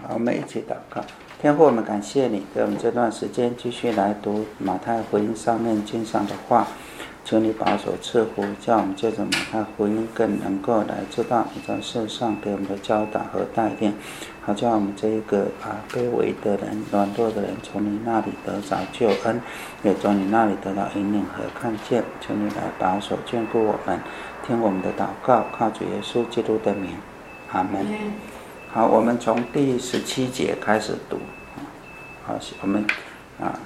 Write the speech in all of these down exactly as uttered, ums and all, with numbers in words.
好，我们一起祷告。天父，我们感谢你给我们这段时间继续来读马太福音上面经上的话，求你保守赐福，叫我们借着马太福音更能够来知道你在世上给我们的教导和带领，好叫我们这一个啊卑微的人、软弱的人从你那里得着救恩，也从你那里得到引领和看见。求你来保守眷顾我们，听我们的祷告，靠主耶稣基督的名，阿门。好，我们从第十七节开始读。好，我们啊，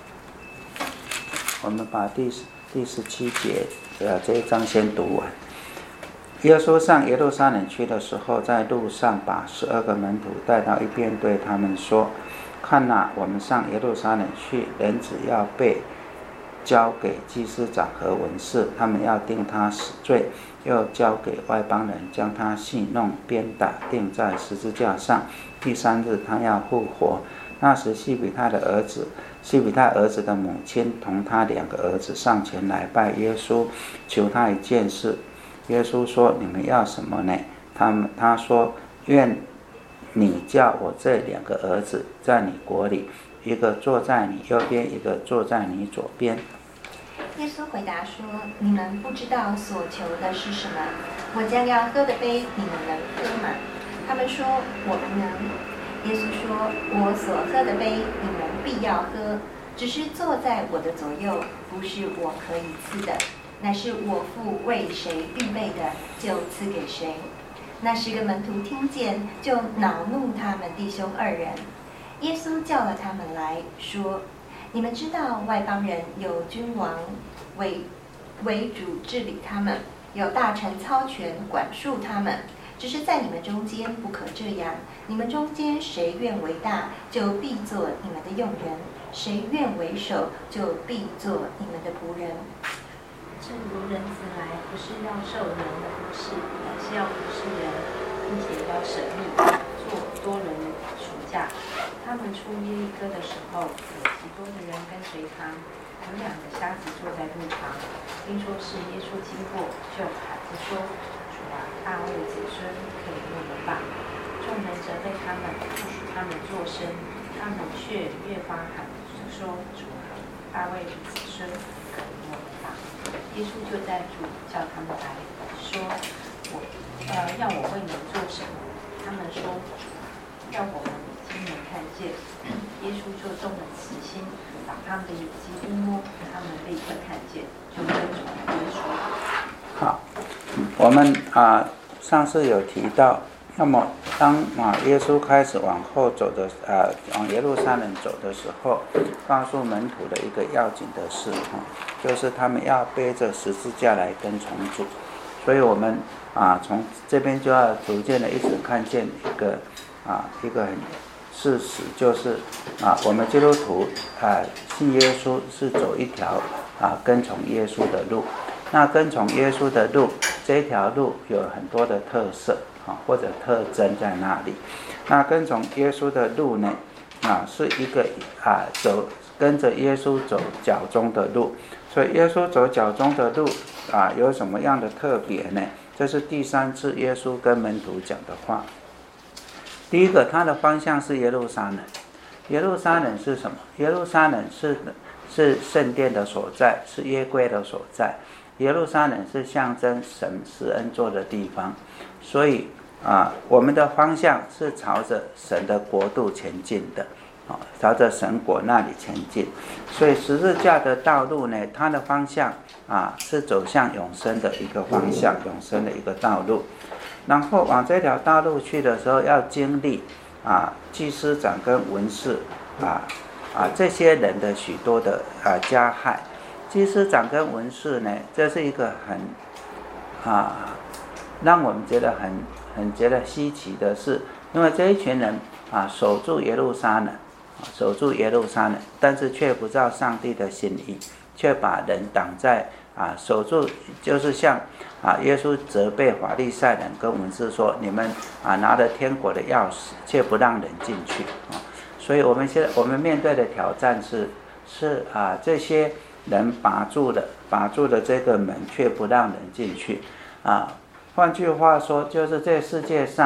我们把第第十七节呃这一章先读完。耶稣上耶路撒冷去的时候，在路上把十二个门徒带到一边，对他们说：“看哪，我们上耶路撒冷去，人子要被交给祭司长和文士，他们要定他死罪，又交给外邦人，将他戏弄、鞭打，钉在十字架上。第三日，他要复活。”那时，西比泰的儿子，西比泰儿子的母亲同他两个儿子上前来拜耶稣，求他一件事。耶稣说：“你们要什么呢？”他们他说：“愿你叫我这两个儿子在你国里，一个坐在你右边，一个坐在你左边。” 耶稣回答说：“你们不知道所求的是什么。我将要喝的杯，你们能喝吗？”他们说：“我们能。”耶稣说：“我所喝的杯，你们必要喝，只是坐在我的左右，不是我可以赐的，乃是我父为谁预备的，就赐给谁。”那十个门徒听见，就恼怒他们弟兄二人。耶稣叫了他们来说：“你们知道外邦人有君王为为主治理他们，有大臣操权管束他们。只是在你们中间不可这样。你们中间谁愿为大，就必做你们的用人；谁愿为首，就必做你们的仆人。 正如人子来，不是要受人的服侍，乃是要服侍人，并且要舍命做多人的赎价。他们出耶利哥的时候，有许多的人跟随他。有两个瞎子坐在路旁，听说是耶稣经过，就喊着说：“主啊，大卫子孙，可以我们吧！”众人责备他们，不许他们作声，他们却越发喊着说：“主啊，大卫的子孙，可以我们吧！”耶稣就在主叫他们来说：“我呃，要我为你们做什么？”他们说：“主啊，要我们亲眼看见。”耶稣就动了慈心，把他们的眼睛一摸，他们立刻看见，就跟从耶稣。 好，我们啊上次有提到，那么当啊耶稣开始往后走的啊往耶路撒冷走的时候，告诉门徒的一个要紧的事哈，就是他们要背着十字架来跟从主。所以我们啊从这边就要逐渐的一直看见一个啊一个很事实，就是啊我们基督徒啊信耶稣是走一条啊跟从耶稣的路。那跟从耶稣的路，这一条路有很多的特色啊或者特征在那里。那跟从耶稣的路呢啊是一个啊走跟着耶稣走脚中的路。所以耶稣走脚中的路啊有什么样的特别呢？这是第三次耶稣跟门徒讲的话。第一个，他的方向是耶路撒冷。耶路撒冷是什么？耶路撒冷是是圣殿的所在，是约柜的所在。耶路撒冷是象征神施恩座的地方，所以啊，我们的方向是朝着神的国度前进的，啊，朝着神国那里前进。所以十字架的道路呢，它的方向啊是走向永生的一个方向，永生的一个道路。然后往这条道路去的时候，要经历啊祭司长跟文士啊啊这些人的许多的啊加害。祭司长跟文士呢，这是一个很啊让我们觉得很很觉得稀奇的事，因为这一群人啊守住耶路撒冷，守住耶路撒冷，但是却不知道上帝的心意，却把人挡在啊守住，就是像啊耶稣责备法利赛人跟文士说：“你们啊拿了天国的钥匙，却不让人进去啊。”所以我们现在我们面对的挑战是是啊这些人把住了把住了这个门，却不让人进去啊。换句话说，就是这世界上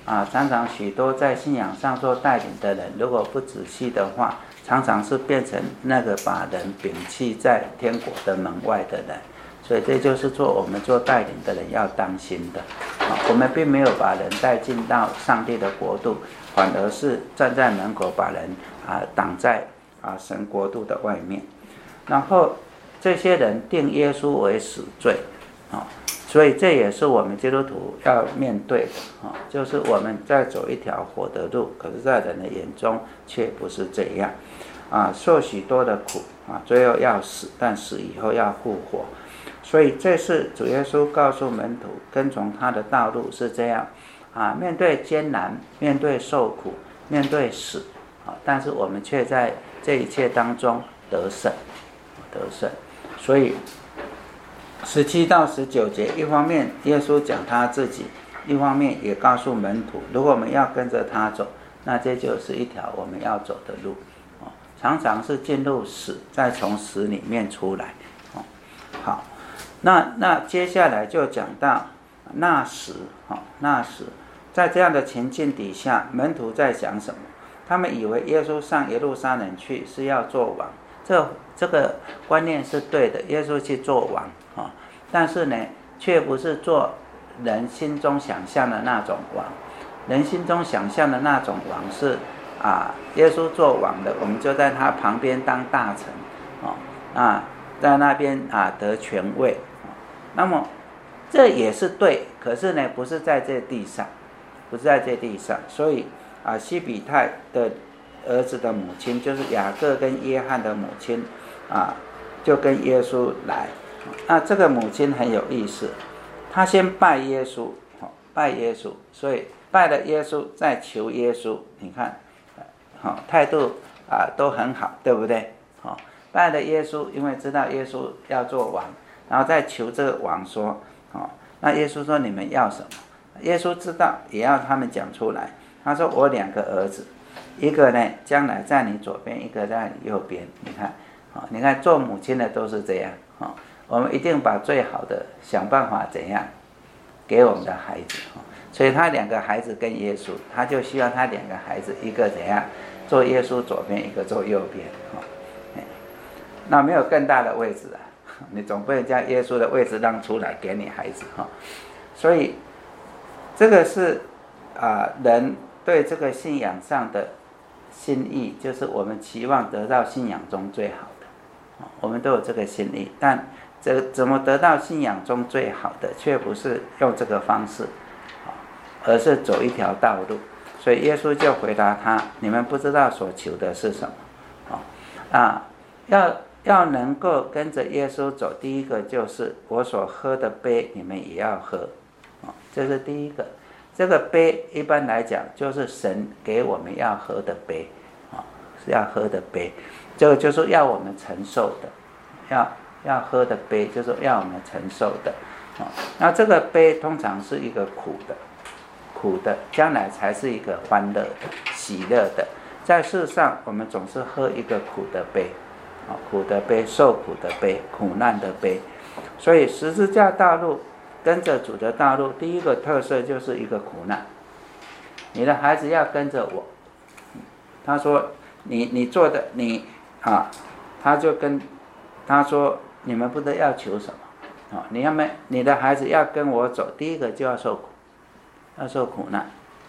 啊，常常许多在信仰上做带领的人，如果不仔细的话，常常是变成那个把人摒弃在天国的门外的人。所以这就是做我们做带领的人要当心的。啊，我们并没有把人带进到上帝的国度，反而是站在门口把人啊挡在啊神国度的外面。然后这些人定耶稣为死罪，啊，所以这也是我们基督徒要面对的啊，就是我们在走一条活的路，可是在人的眼中却不是这样啊，受许多的苦啊，最后要死，但死以后要复活。所以这是主耶稣告诉门徒，跟从他的道路是这样啊，面对艰难，面对受苦，面对死啊，但是我们却在这一切当中得胜，得胜。所以十七到十九节，一方面耶稣讲他自己，一方面也告诉门徒，如果我们要跟着他走，那这就是一条我们要走的路，常常是进入死，再从死里面出来。好，那那接下来就讲到那时，那时在这样的情境底下，门徒在想什么？他们以为耶稣上耶路撒冷去是要做王，这这个观念是对的，耶稣去做王啊，但是呢，却不是做人心中想象的那种王。人心中想象的那种王是啊，耶稣做王的，我们就在他旁边当大臣啊，啊，在那边啊得权位。那么这也是对，可是呢，不是在这地上，不是在这地上，所以啊，西比泰的儿子的母亲，就是雅各跟约翰的母亲啊，就跟耶稣来。那这个母亲很有意思，她先拜耶稣，拜耶稣，所以拜了耶稣，再求耶稣。你看，好态度啊都很好，对不对？好，拜了耶稣，因为知道耶稣要做王，然后再求这个王说，好，那耶稣说你们要什么？耶稣知道，也要他们讲出来。他说我两个儿子，一个呢将来在你左边，一个在你右边。你看，你看做母亲的都是这样，我们一定把最好的想办法怎样给我们的孩子。所以他两个孩子跟耶稣，他就希望他两个孩子，一个怎样坐耶稣左边，一个坐右边。那没有更大的位置啊，你总不能将耶稣的位置让出来给你孩子。所以这个是啊、呃、人对这个信仰上的心意，就是我们期望得到信仰中最好的，我们都有这个心意，但这怎么得到信仰中最好的，却不是用这个方式，而是走一条道路。所以耶稣就回答他，你们不知道所求的是什么啊？要要能够跟着耶稣走，第一个就是我所喝的杯你们也要喝，这是第一个。这个杯一般来讲就是神给我们要喝的杯，是要喝的杯，这个就是要我们承受的，要要喝的杯就是要我们承受的。那这个杯通常是一个苦的，苦的将来才是一个欢乐的、喜乐的。在世上我们总是喝一个苦的杯，苦的杯、受苦的杯、苦难的杯。所以十字架道路跟着主的道路，第一个特色就是一个苦难。你的孩子要跟着我，他说你你做的你啊，他就跟他说你们不知道要求什么啊？你要没你的孩子要跟我走，第一个就要受苦，要受苦难。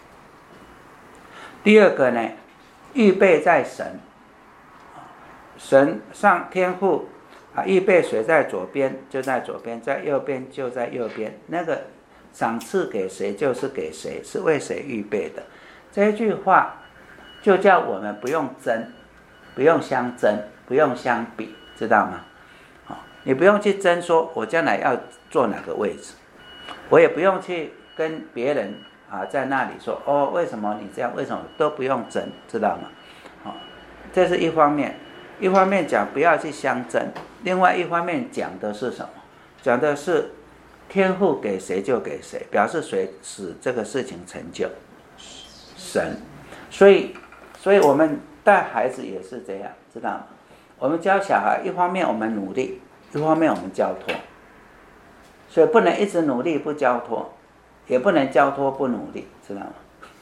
第二个呢，预备在神，神上天父啊，预备谁在左边就在左边，在右边就在右边，那个赏赐给谁就是给谁，是为谁预备的。这一句话就叫我们不用争，不用相争，不用相比，知道吗？你不用去争说我将来要坐哪个位置，我也不用去跟别人啊在那里说哦为什么你这样，为什么都不用争，知道吗？哦，这是一方面。一方面讲不要去相争，另外一方面讲的是什么？讲的是天父给谁就给谁，表示谁使这个事情成就，神。所以所以我们带孩子也是这样，知道吗？我们教小孩，一方面我们努力，一方面我们交托，所以不能一直努力不交托，也不能交托不努力，知道吗？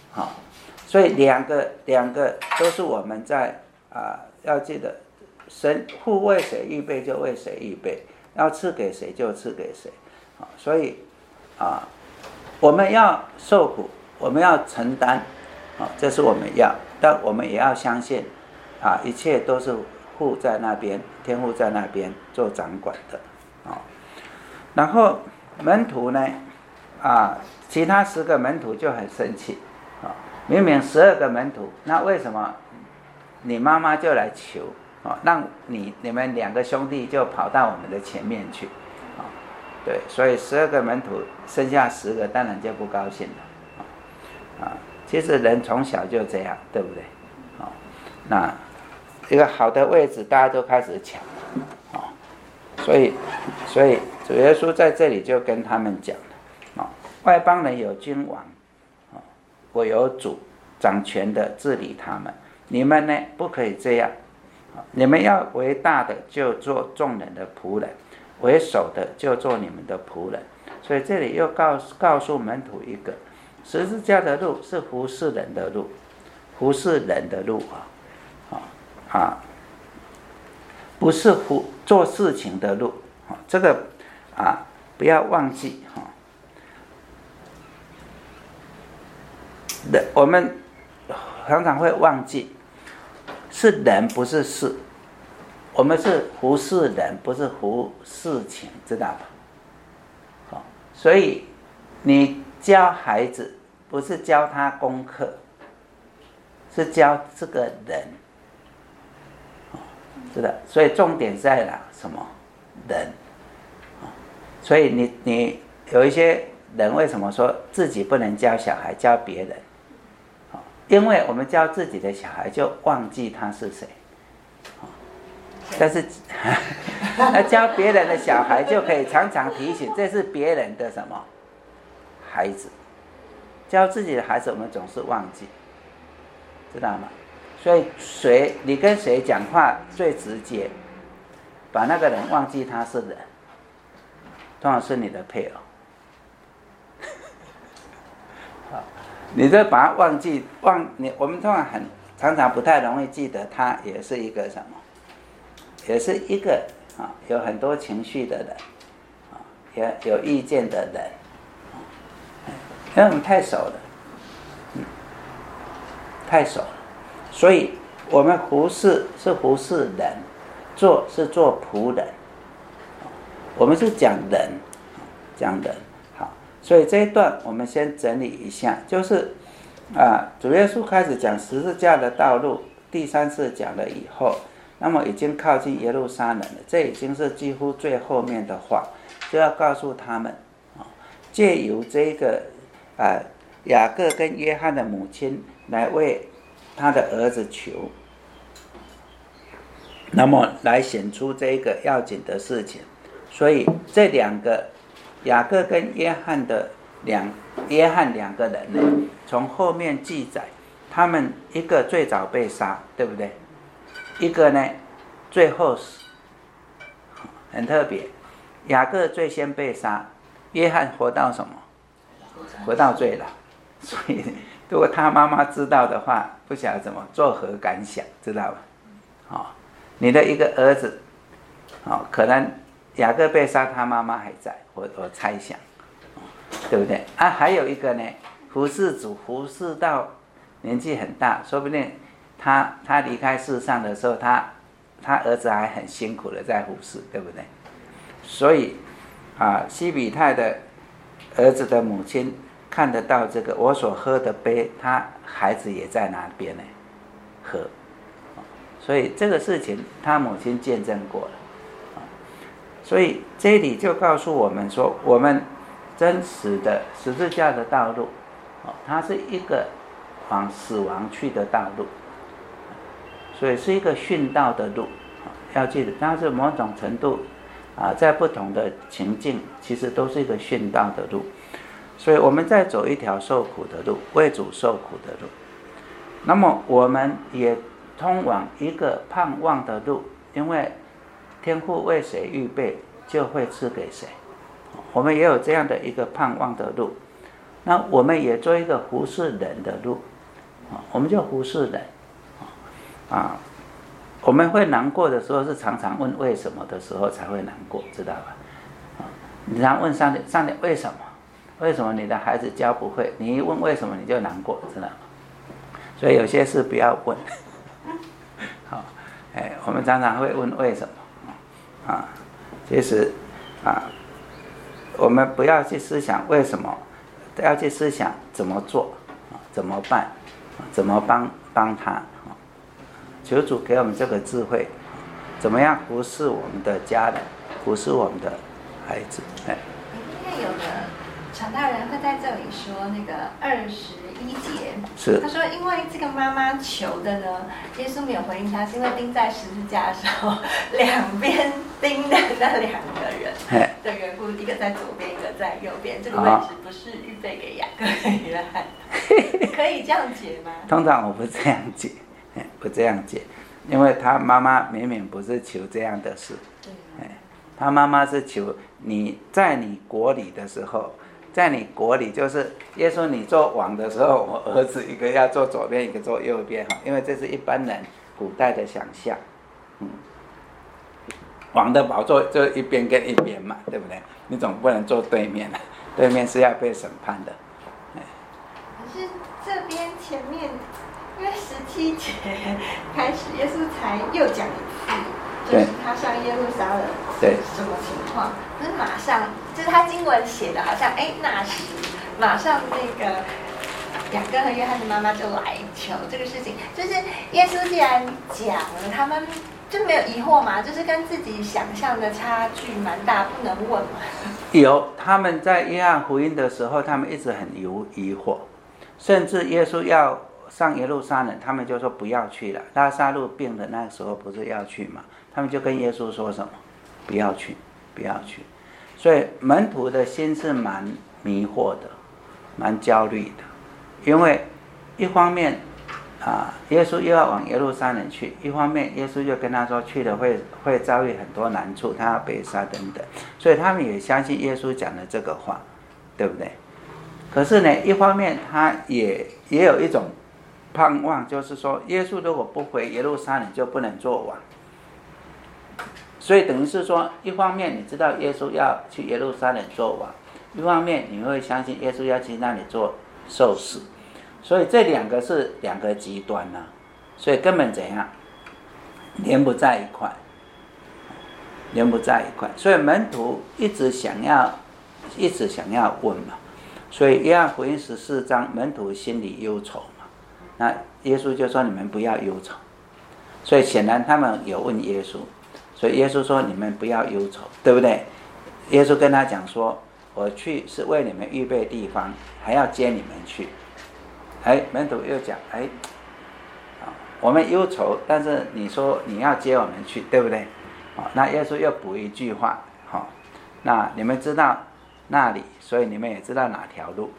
好，所以两个两个都是我们在啊、呃，要记得，神父为谁预备就为谁预备，要赐给谁就赐给谁。好，所以啊，我们要受苦，我们要承担，啊，这是我们要，但我们也要相信，啊，一切都是父在那边，天父在那边做掌管的，啊，然后门徒呢，啊，其他十个门徒就很生气，啊，明明十二个门徒，那为什么你妈妈就来求，啊，让你你们两个兄弟就跑到我们的前面去，啊，对，所以十二个门徒剩下十个，当然就不高兴了，啊，其实人从小就这样，对不对？啊，那一个好的位置，大家都开始抢，啊，所以所以主耶稣在这里就跟他们讲了，啊，外邦人有君王，啊，我有主掌权的治理他们，你们呢不可以这样，啊，你们要为大的就做众人的仆人，为首的就做你们的仆人。所以这里又告诉告诉门徒一个，十字架的路是服侍人的路，服侍人的路啊，啊，不是服做事情的路，啊，这个啊不要忘记哈。人我们常常会忘记，是人不是事，我们是服侍人，不是服事情，知道吧？好，所以你教孩子不是教他功课，是教这个人，知道？所以重点在哪？什么？人。所以你你有一些人为什么说自己不能教小孩，教别人？因为我们教自己的小孩就忘记他是谁，但是那教别人的小孩就可以常常提醒这是别人的什么孩子，教自己的孩子我们总是忘记，知道吗？所以谁你跟谁讲话最直接，把那个人忘记他是人，通常是你的配偶。你就把他忘记忘你，我们通常很常常不太容易记得，他也是一个什么，也是一个啊有很多情绪的人，啊也有意见的人，因为我们太熟了，嗯，太熟了，所以我们服侍是服侍人，做是做仆人，我们是讲人，讲人。所以这一段我们先整理一下，就是啊，主耶稣开始讲十字架的道路，第三次讲了以后，那么已经靠近耶路撒冷了，这已经是几乎最后面的话，就要告诉他们啊，借由这个啊雅各跟约翰的母亲来为他的儿子求，那么来显出这个要紧的事情，所以这两个。雅各跟约翰的两约翰两个人呢，从后面记载，他们一个最早被杀，对不对？一个呢，最后死，很特别。雅各最先被杀，约翰活到什么？活到最老。所以，如果他妈妈知道的话，不晓得怎么作何感想，知道吧？哦，你的一个儿子，哦，可能。雅各被杀，他妈妈还在，我我猜想，对不对？啊，还有一个呢，服侍主服侍到年纪很大，说不定他他离开世上的时候，他他儿子还很辛苦的在服侍，对不对？所以啊，西比泰的儿子的母亲看得到这个，我所喝的杯，他孩子也在哪边呢？喝，所以这个事情他母亲见证过了。所以这里就告诉我们说，我们真实的十字架的道路，它是一个往死亡去的道路，所以是一个殉道的路。要记得，它是某种程度啊，在不同的情境，其实都是一个殉道的路。所以我们在走一条受苦的路，为主受苦的路。那么我们也通往一个盼望的路，因为天父为谁预备，就会赐给谁。我们也有这样的一个盼望的路。 那我们也做一个服侍人的路，我们就服侍人啊。我们会难过的时候，是常常问为什么的时候才会难过，知道吧？啊，你常问上帝，上帝为什么？为什么你的孩子教不会？你一问为什么，你就难过，知道吗？所以有些事不要问。好，哎，我们常常会问为什么啊？其实啊，我们不要去思想为什么，要去思想怎么做，怎么办，怎么帮帮他。求主给我们这个智慧，怎么样服侍我们的家人，服侍我们的孩子。哎， 今天有的传道人会在这里说那个二十一节， 是他说因为这个妈妈求的呢，耶稣没有回应他，是因为钉在十字架的时候，两边钉的那两个人的缘故，一个在左边，一个在右边，这个位置不是预备给雅各和约翰，可以这样解吗？ 通常我不这样解。不这样解，因为他妈妈明明不是求这样的事，他妈妈是求你在你国里的时候，在你国里就是耶稣你做王的时候，我儿子一个要坐左边，一个坐右边，因为这是一般人古代的想象。嗯，王的宝座就一边跟一边嘛，对不对？你总不能坐对面，对面是要被审判的。 可是这边前面。因为十七节开始，耶稣才又讲一次，就是他上耶路撒冷是什么情况？可是马上就是他经文写的，好像哎那时马上那个雅各和约翰的妈妈就来求这个事情，就是耶稣既然讲了，他们就没有疑惑嘛，就是跟自己想象的差距蛮大，不能问嘛。 有，他们在约翰福音的时候，他们一直很疑疑惑，甚至耶稣要上耶路撒冷，他们就说不要去了。拉撒路病的那时候不是要去吗？他们就跟耶稣说什么？不要去，不要去。所以门徒的心是蛮迷惑的，蛮焦虑的，因为一方面啊，耶稣又要往耶路撒冷去，一方面耶稣就跟他说去了会会遭遇很多难处，他要被杀等等，所以他们也相信耶稣讲的这个话，对不对？可是呢，一方面他也也有一种盼望，就是说耶稣如果不回耶路撒冷就不能做王，所以等于是说，一方面你知道耶稣要去耶路撒冷做王，一方面你会相信耶稣要去那里做受死，所以这两个是两个极端啊，所以根本怎样连不在一块，连不在一块，所以门徒一直想要一直想要问嘛，所以约翰福音十四章门徒心里忧愁嘛，那耶稣就说你们不要忧愁，所以显然他们有问耶稣，所以耶稣说你们不要忧愁，对不对？耶稣跟他讲说，我去是为你们预备地方，还要接你们去。哎，门徒又讲，哎，我们忧愁，但是你说你要接我们去，对不对？那耶稣又补一句话，好，那你们知道那里，所以你们也知道哪条路，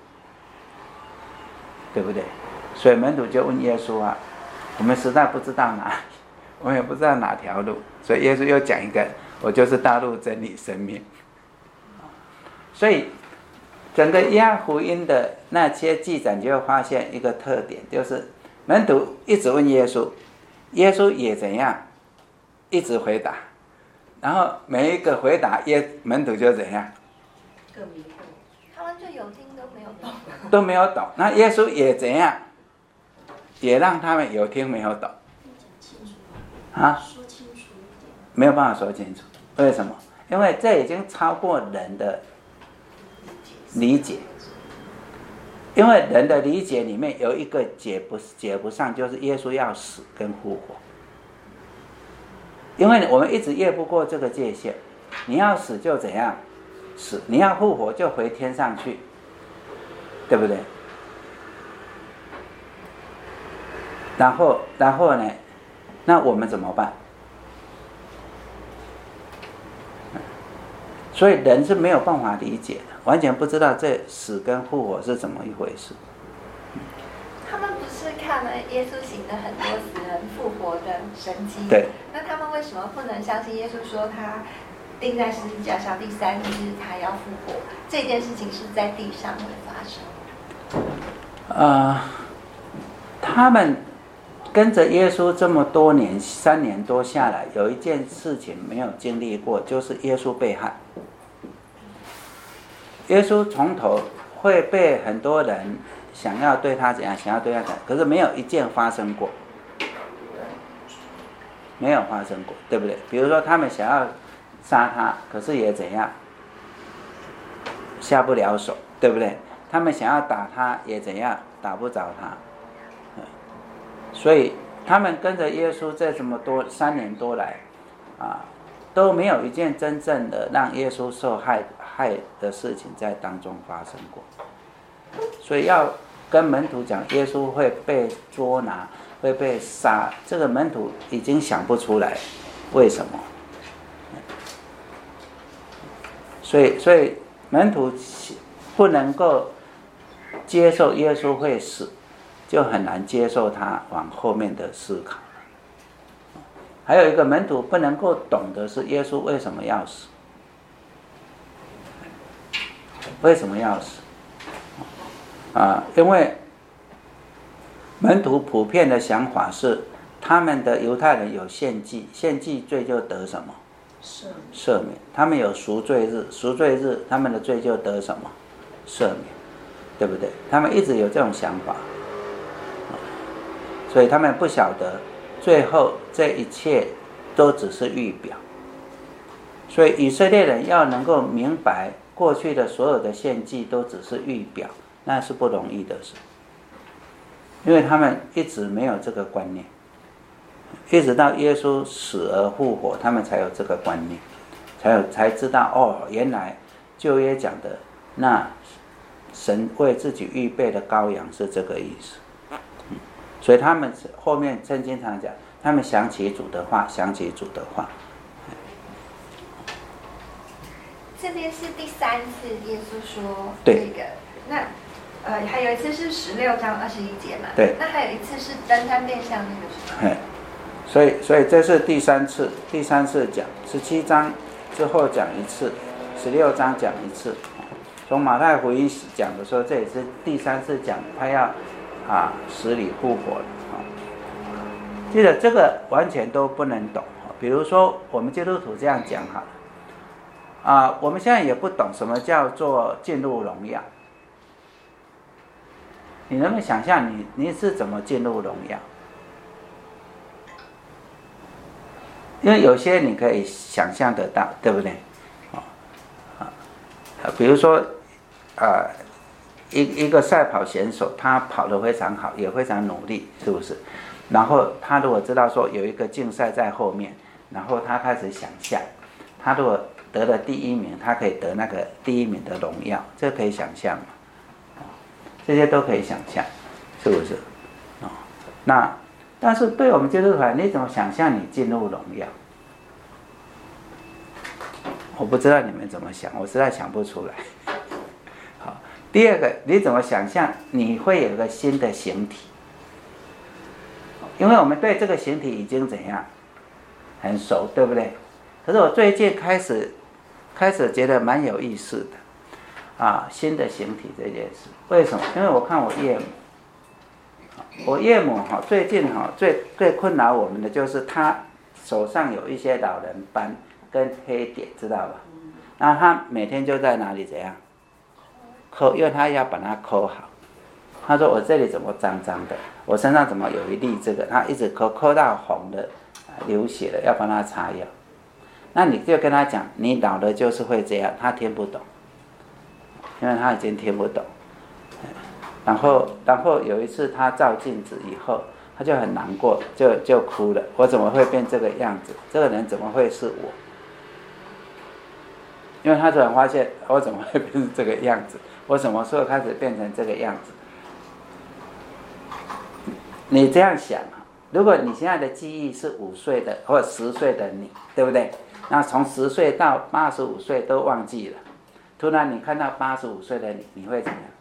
对不对？所以门徒就问耶稣啊，我们实在不知道哪里，我们也不知道哪条路，所以耶稣又讲一个，我就是道路真理生命。所以整个约翰福音的那些记载，就会发现一个特点，就是门徒一直问耶稣，耶稣也怎样，一直回答，然后每一个回答，耶门徒就怎样， 更迷惑， 他们就有听都没有懂， 都没有懂。那耶稣也怎样，也让他们有听没有懂。啊， 说清楚一点， 没有办法说清楚，为什么？因为这已经超过人的理解，因为人的理解里面有一个解不解不上，就是耶稣要死跟复活。因为我们一直越不过这个界限，你要死就怎样死，你要复活就回天上去，对不对？然后，然后呢？那我们怎么办？所以人是没有办法理解的，完全不知道这死跟复活是怎么一回事。 他们不是看了耶稣行的很多死人复活的神迹， 对， 那他们为什么不能相信耶稣说他钉在十字架上第三日他要复活，这件事情是在地上会发生？ 呃，他们跟着耶稣这么多年，三年多下来，有一件事情没有经历过，就是耶稣被害。耶稣从头会被很多人想要对他怎样，想要对他怎样，可是没有一件发生过，没有发生过，对不对？比如说他们想要杀他，可是也怎样，下不了手，对不对？他们想要打他，也怎样，打不着他。所以他们跟着耶稣这么多三年多来，啊，都没有一件真正的让耶稣受害害的事情在当中发生过。所以要跟门徒讲耶稣会被捉拿，会被杀，这个门徒已经想不出来为什么。所以，所以门徒不能够接受耶稣会死，就很难接受他往后面的思考。还有一个门徒不能够懂的是耶稣为什么要死，为什么要死啊？因为门徒普遍的想法是，他们的犹太人有献祭，献祭罪就得什么？赦免。他们有赎罪日，赎罪日他们的罪就得什么？赦免，对不对？他们一直有这种想法，所以他们不晓得最后这一切都只是预表。所以以色列人要能够明白过去的所有的献祭都只是预表，那是不容易的事，因为他们一直没有这个观念，一直到耶稣死而复活，他们才有这个观念，才有才知道哦，原来旧约讲的那神为自己预备的羔羊是这个意思。所以他们后面圣经常讲，他们想起主的话，想起主的话。 这边是第三次耶稣说这对个，那呃还有一次是十六章二十一节嘛， 对， 那还有一次是登山变像那个什么？ 所以所以这是第三次，第三次讲，十七章之后讲一次，十六章讲一次。从马太福音讲的时候，这也是第三次讲，他要啊死里复活了啊。记得这个完全都不能懂，比如说我们基督徒这样讲好了啊，我们现在也不懂什么叫做进入荣耀。你能不能想象你你是怎么进入荣耀？因为有些你可以想象得到，对不对？啊啊，比如说啊，一一个赛跑选手，他跑得非常好，也非常努力，是不是？然后他如果知道说有一个竞赛在后面，然后他开始想象，他如果得了第一名，他可以得那个第一名的荣耀，这可以想象吗？这些都可以想象，是不是？啊，那但是对我们基督徒，你怎么想象你进入荣耀？我不知道你们怎么想，我实在想不出来。好，第二个，你怎么想象你会有一个新的形体？因为我们对这个形体已经怎样很熟，对不对？可是我最近开始开始觉得蛮有意思的啊，新的形体这件事，为什么？因为我看我岳母，我岳母哈最近哈最最困扰我们的就是她手上有一些老人斑跟黑点，知道吧？然后她每天就在哪里怎样抠，因为她要把它抠好。她说我这里怎么脏脏的，我身上怎么有一粒这个，她一直抠抠到红的流血了，要帮她擦药。那你就跟她讲，你老了就是会这样，她听不懂，因为她已经听不懂。然后然后有一次她照镜子以后，她就很难过，就就哭了，我怎么会变这个样子？这个人怎么会是我？因为她突然发现我怎么会变成这个样子，我什么时候开始变成这个样子？你这样想，如果你现在的记忆是五岁的或者十岁的你，对不对？那从十岁到八十五岁都忘记了，突然你看到八十五岁的你，你会怎样？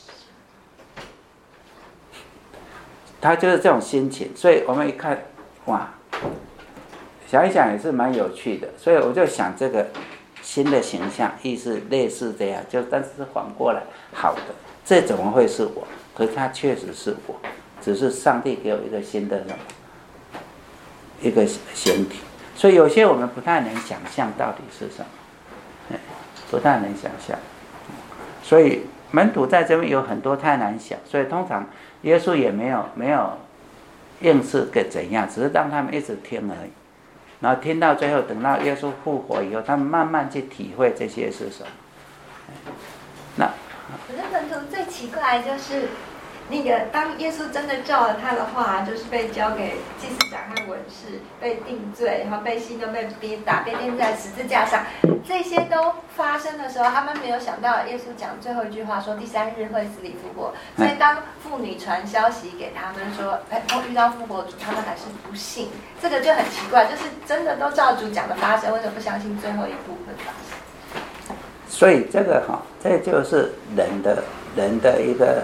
他就是这种心情，所以我们一看，哇，想一想也是蛮有趣的，所以我就想这个新的形象，意思类似这样，就但是反过来，好的，这怎么会是我？ 可是它确实是我，只是上帝给我一个新的什么，一个形体。所以有些我们不太能想象到底是什么，不太能想象。所以门徒在这边有很多太难想，所以通常耶稣也没有没有硬是给怎样，只是让他们一直听而已。然后听到最后，等到耶稣复活以后，他们慢慢去体会这些是什么。那可是门徒最奇怪就是那个，当耶稣真的照了他的话，就是被交给祭司长和文士，被定罪，然后被西顿被跌打，被钉在十字架上，这些都发生的时候，他们没有想到耶稣讲最后一句话说第三日会死里复活。所以当妇女传消息给他们说，哎，遇到复活主，他们还是不信，这个就很奇怪，就是真的都照主讲的发生，为什么不相信最后一部分发生？ 所以这个哈，这就是人的人的一个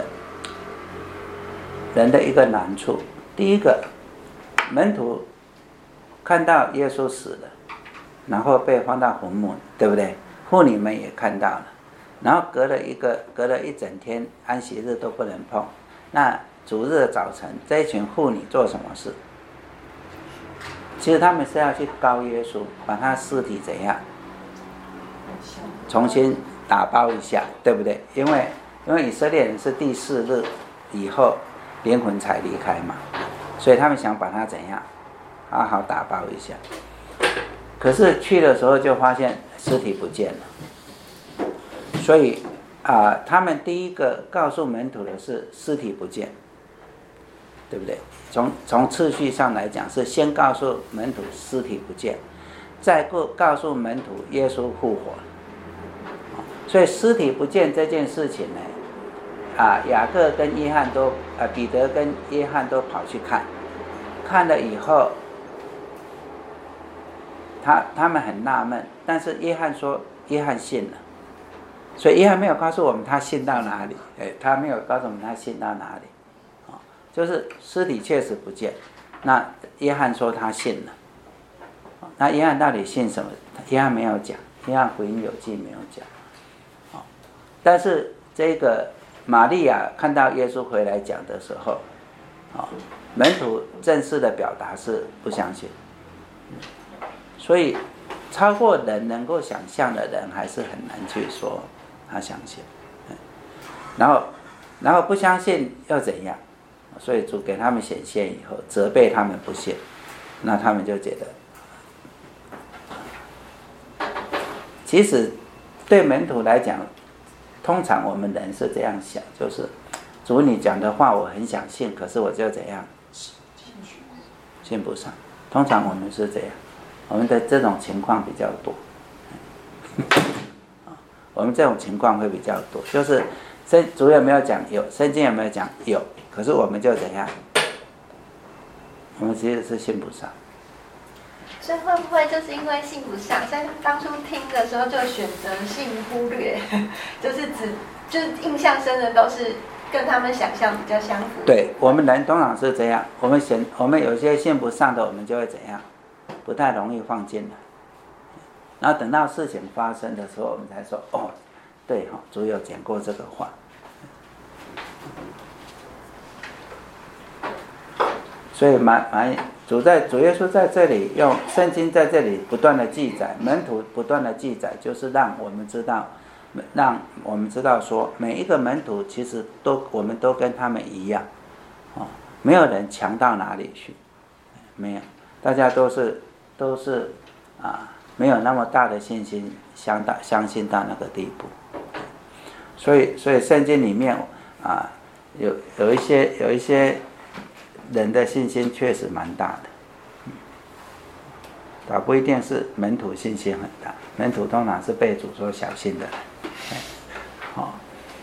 人的一个难处。第一个，门徒看到耶稣死了，然后被放到坟墓，对不对？妇女们也看到了，然后隔了一个隔了一整天，安息日都不能碰。那主日的早晨，这一群妇女做什么事？其实他们是要去告耶稣，把他尸体怎样重新打包一下，对不对？因为因为以色列人是第四日以后灵魂才离开嘛，所以他们想把它怎样好好打包一下。可是去的时候就发现尸体不见了，所以啊、呃，他们第一个告诉门徒的是尸体不见，对不对？从从次序上来讲，是先告诉门徒尸体不见，再告诉门徒耶稣复活。所以尸体不见这件事情呢，啊，雅各跟约翰都，啊，彼得跟约翰都跑去看，看了以后，他他们很纳闷，但是约翰说，约翰信了，所以约翰没有告诉我们他信到哪里，哎，他没有告诉我们他信到哪里，啊，就是尸体确实不见，那约翰说他信了，那约翰到底信什么？约翰没有讲，约翰福音有记没有讲。但是这个玛利亚看到耶稣回来讲的时候，啊，门徒正式的表达是不相信，所以超过人能够想象的人还是很难去说他相信，然后然后不相信又怎样？所以主给他们显现以后，责备他们不信，那他们就觉得，其实对门徒来讲，通常我们人是这样想，就是主你讲的话我很想信，可是我就怎样信不上。通常我们是这样，我们的这种情况比较多。我们这种情况会比较多，就是圣主有没有讲有，圣经有没有讲有，可是我们就怎样，我们其实是信不上。 所以会不会就是因为信不上，所以当初听的时候就选择性忽略，就是只就是印象深的都是跟他们想象比较相符。 对，我们人通常是这样，我们选我们有些信不上的，我们就会怎样，不太容易放进来。然后等到事情发生的时候，我们才说哦，对哈，主有讲过这个话。所以蛮蛮主在主耶稣在这里用圣经在这里不断的记载，门徒不断的记载，就是让我们知道，让我们知道说每一个门徒其实都我们都跟他们一样，哦，没有人强到哪里去，没有，大家都是都是啊没有那么大的信心相大相信到那个地步，所以所以圣经里面啊有有一些有一些。人的信心确实蛮大的，倒不一定是门徒信心很大，门徒通常是被主说小心的人。好，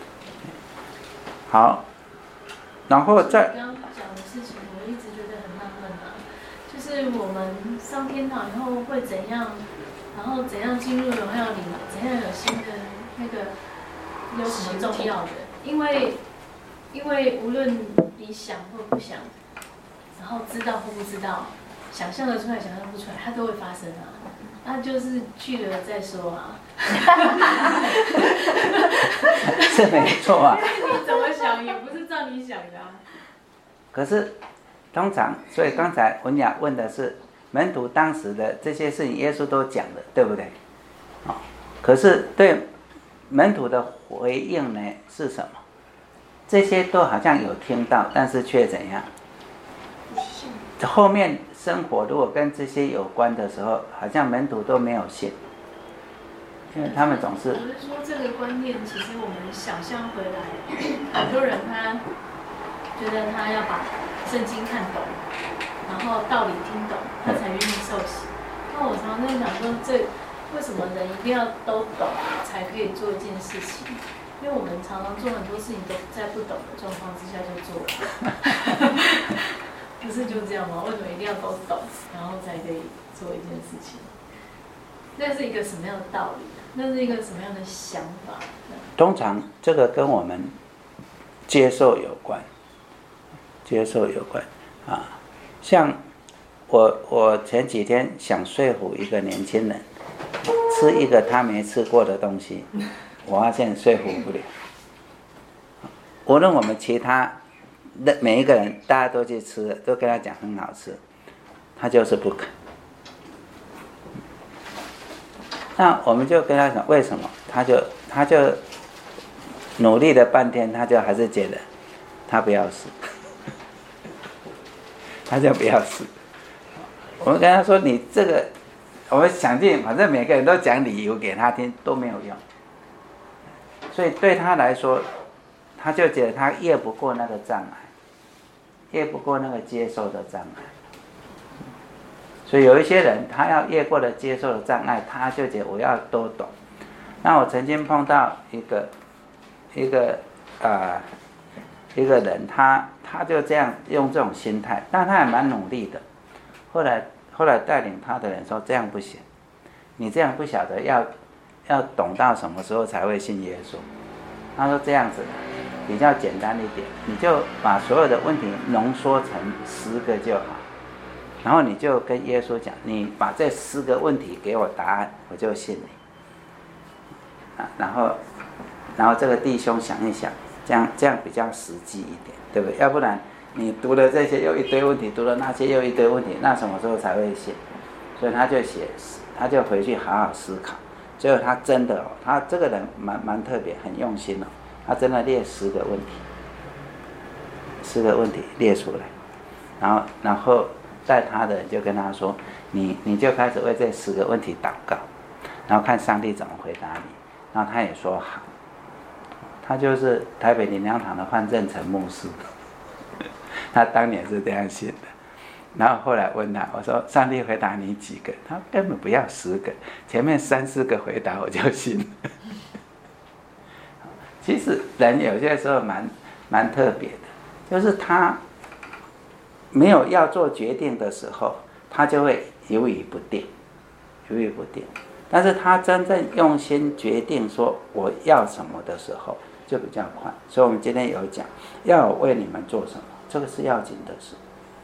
好，然后再刚刚讲的事情，我一直觉得很纳闷啊，就是我们上天堂以后会怎样，然后怎样进入荣耀里，怎样有新的那个有什么重要的？因为因为无论你想或不想。然后知道或不知道，想象得出来，想象不出来，它都会发生啊。那就是去了再说啊。 是没错啊。 你怎么想也不是照你你想的、啊。 可是通常，所以刚才文雅问的是门徒当时的这些事情，耶稣都讲了，对不对？哦，可是对门徒的回应呢是什么？这些都好像有听到，但是却怎样？后面生活如果跟这些有关的时候，好像门徒都没有信，因为他们总是。 我是说这个观念，其实我们想象回来，很多人他觉得他要把圣经看懂，然后道理听懂，他才愿意受洗。那我常常在想说，这为什么人一定要都懂才可以做一件事情？因为我们常常做很多事情都在不懂的状况之下就做了，不是就这样吗？为什么一定要都懂，然后才可以做一件事情？那是一个什么样的道理？那是一个什么样的想法？ 通常这个跟我们接受有关，接受有关啊。像我，我前几天想说服一个年轻人吃一个他没吃过的东西。我发现说服不了。无论我们其他的每一个人，大家都去吃了，都跟他讲很好吃，他就是不肯。那我们就跟他讲为什么，他就他就努力了半天，他就还是觉得他不要试，他就不要试。我们跟他说，你这个，我们想尽，反正每个人都讲理由给他听，都没有用。所以对他来说，他就觉得他越不过那个障碍，越不过那个接受的障碍。所以有一些人，他要越过了接受的障碍，他就觉得我要都懂。那我曾经碰到一个一个啊、呃、一个人，他他就这样用这种心态，但他还蛮努力的。后来后来带领他的人说，这样不行，你这样不晓得要。要懂到什么时候才会信耶稣？他说这样子比较简单一点，你就把所有的问题浓缩成十个就好，然后你就跟耶稣讲，你把这十个问题给我答案，我就信你。啊，然后，然后这个弟兄想一想，这样这样比较实际一点，对不对？要不然你读了这些又一堆问题，读了那些又一堆问题，那什么时候才会信？所以他就写，他就回去好好思考。最后他真的哦，他这个人蛮蛮特别，很用心哦。他真的列十个问题，十个问题列出来，然后然后带他的人就跟他说，你你就开始为这十个问题祷告，然后看上帝怎么回答你。然后他也说好，他就是台北灵粮堂的范正成牧师，他当年是这样写的。然后后来问他，我说上帝回答你几个？他根本不要十个，前面三四个回答我就信了。其实人有些时候蛮蛮特别的，就是他没有要做决定的时候，他就会犹豫不定，犹豫不定。但是他真正用心决定说我要什么的时候，就比较快。所以我们今天有讲，要我为你们做什么，这个是要紧的事。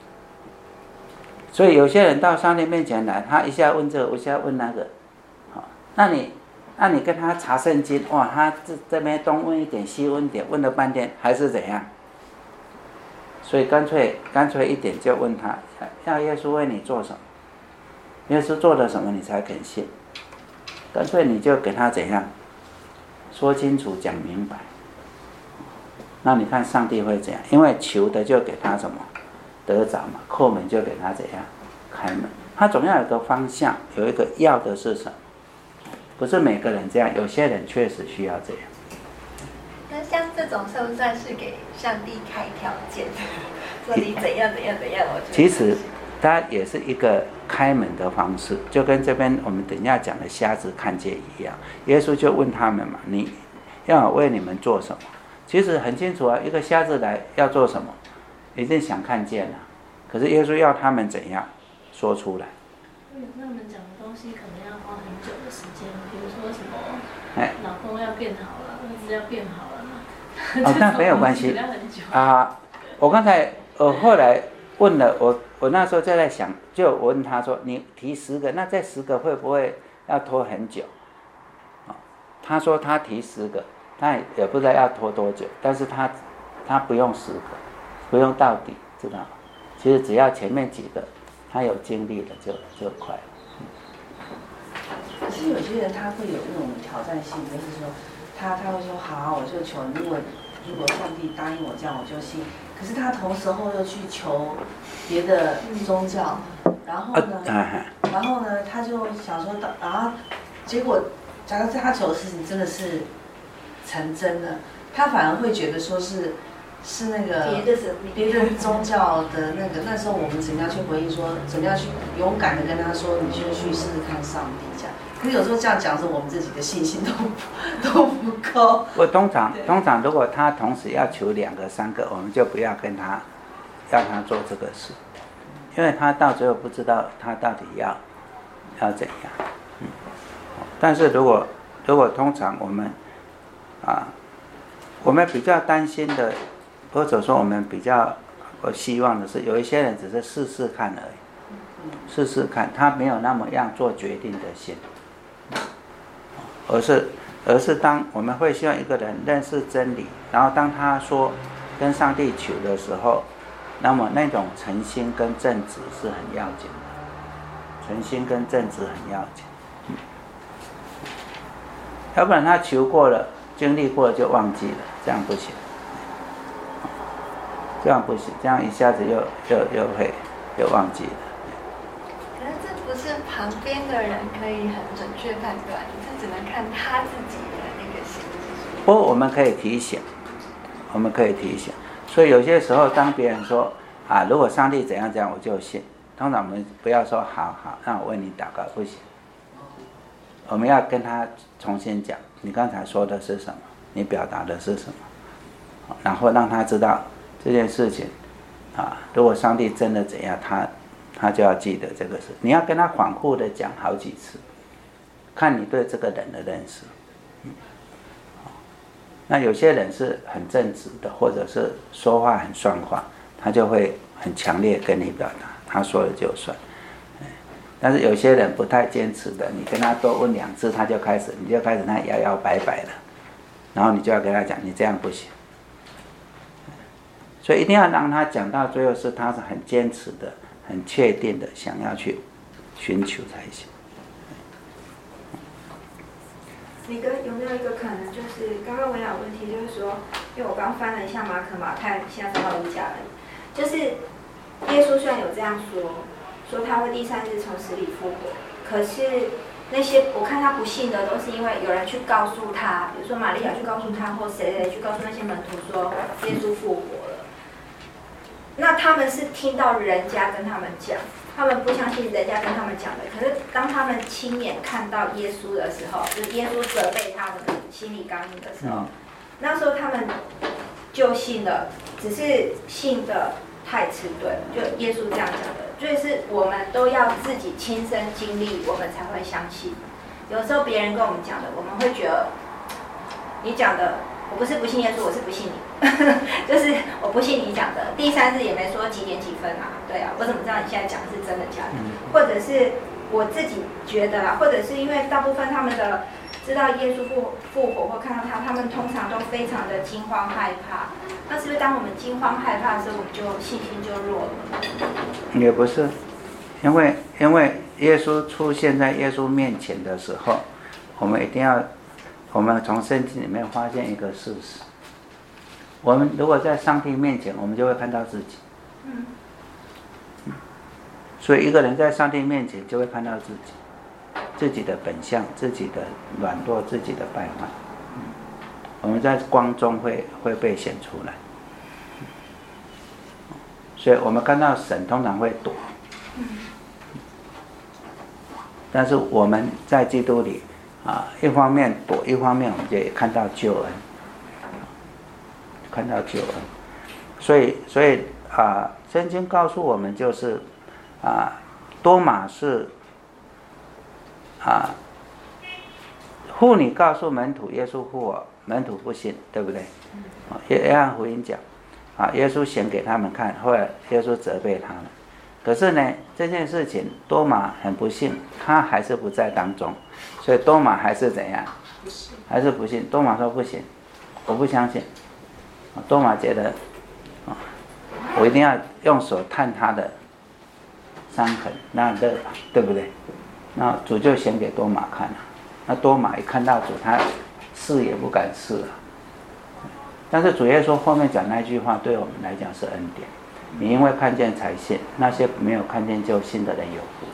所以有些人到上帝面前来，他一下问这个，一下问那个，好，那你，那你跟他查圣经，哇，他这这边东问一点，西问一点，问了半天还是怎样？所以干脆干脆一点就问他，要耶稣为你做什么？耶稣做了什么你才肯信？干脆你就给他怎样说清楚讲明白。那你看上帝会怎样？因为求的就给他什么？得着嘛，叩门就给他怎样开门，他总要有个方向，有一个要的是什么，不是每个人这样，有些人确实需要这样。 那像这种算不算是给上帝开条件，说你怎样怎样怎样？我觉得其实它也是一个开门的方式，就跟这边我们等一下讲的瞎子看见一样。耶稣就问他们嘛，你要为你们做什么？其实很清楚啊，一个瞎子来要做什么？一定想看见啊，可是耶稣要他们怎样说出来？ 嗯，那我们讲的东西可能要花很久的时间，比如说什么，老公要变好了，儿子要变好了嘛。哦， 那没有关系啊。我刚才我后来问了我，我那时候就在想，就问他说，你提十个，那这十个会不会要拖很久？他说他提十个，他也不知道要拖多久，但是他他不用十个，不用到底，知道吗？其实只要前面几个他有经历了就就快了。 可是有些人他会有那种挑战性，就是说他他会说好，我就求，如果如果上帝答应我这样我就信。可是他同时候又去求别的宗教，然后呢，然后呢他就想说，然后结果假如他求的事情真的是成真了，他反而会觉得说是是那个别的神明别的宗教的那个，那时候我们怎么样去回应说，怎么样去勇敢的跟他说，你就去试试看上帝这样。可是有时候这样讲，是我们自己的信心都都不够。 我通常通常如果他同时要求两个三个，我们就不要跟他要他做这个事，因为他到最后不知道他到底要要怎样。嗯，但是如果如果通常我们啊，我们比较担心的，或者说我们比较我希望的是，有一些人只是试试看而已，试试看，他没有那么样做决定的心。而是而是当我们会希望一个人认识真理，然后当他说跟上帝求的时候，那么那种诚心跟正直是很要紧的，诚心跟正直很要紧。嗯，要不然他求过了经历过了就忘记了，这样不行，这样不行，这样一下子又又又会又忘记了。 可是这不是旁边的人可以很准确判断，这只能看他自己的那个心。 不过我们可以提醒，我们可以提醒。所以有些时候，当别人说啊，如果上帝怎样怎样，我就信。通常我们不要说好好，那我为你祷告，不行。我们要跟他重新讲，你刚才说的是什么，你表达的是什么，然后让他知道这件事情啊。如果上帝真的怎样，他他就要记得这个事。你要跟他反复的讲好几次，看你对这个人的认识。嗯，那有些人是很正直的，或者是说话很算话，他就会很强烈跟你表达，他说了就算。但是有些人不太坚持的，你跟他多问两次，他就开始，你就开始他摇摇摆摆了，然后你就要跟他讲，你这样不行。所以一定要让他讲到最后是他是很坚持的、很确定的想要去寻求才行。 那个有没有一个可能，就是刚刚我有问题，就是说，因为我刚翻了一下马可、马太，现在翻到路加而已，就是耶稣虽然有这样说。说他会第三日从死里复活，可是那些我看他不信的，都是因为有人去告诉他，比如说玛利亚去告诉他，或谁谁去告诉那些门徒说耶稣复活了。那他们是听到人家跟他们讲，他们不相信人家跟他们讲的。可是当他们亲眼看到耶稣的时候，就是耶稣责备他们心里刚硬的时候，那时候他们就信了，只是信的太迟钝，就耶稣这样讲的。就是我们都要自己亲身经历，我们才会相信。有时候别人跟我们讲的，我们会觉得你讲的，我不是不信耶稣，我是不信你，就是我不信你讲的。第三日也没说几点几分啊，对啊，我怎么知道你现在讲的是真的假的？或者是我自己觉得啦，或者是因为大部分他们的知道耶稣复复活或看到他，他们通常都非常的惊慌害怕。那是不是当我们惊慌害怕的时候，我们就信心就弱了？ 也不是，因为因为耶稣出现在耶稣面前的时候，我们一定要，我们从圣经里面发现一个事实。我们如果在上帝面前，我们就会看到自己。嗯。所以一个人在上帝面前就会看到自己，自己的本相、自己的软弱、自己的败坏。我们在光中会会被显出来，所以我们看到神通常会躲，但是我们在基督里啊，一方面躲，一方面我们就也看到救恩，看到救恩。所以所以啊，圣经告诉我们就是啊，多马是啊，妇女告诉门徒耶稣复活。门徒不信，对不对？约翰福音讲，啊，耶稣显给他们看，后来耶稣责备他们。可是呢，这件事情多马很不幸，他还是不在当中，所以多马还是怎样？还是不信。多马说不行，我不相信。 多马觉得啊，我一定要用手探他的伤痕，那这对不对？那主就显给多马看了，那多马一看到主，他试也不敢试了。但是主耶稣后面讲那句话，对我们来讲是恩典。你因为看见才信，那些没有看见就信的人有福。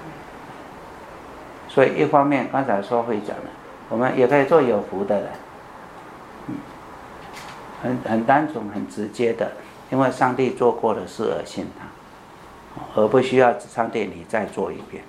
所以一方面刚才说会讲的，我们也可以做有福的人，嗯，很很单纯很直接的，因为上帝做过的事而信他，而不需要上帝你再做一遍。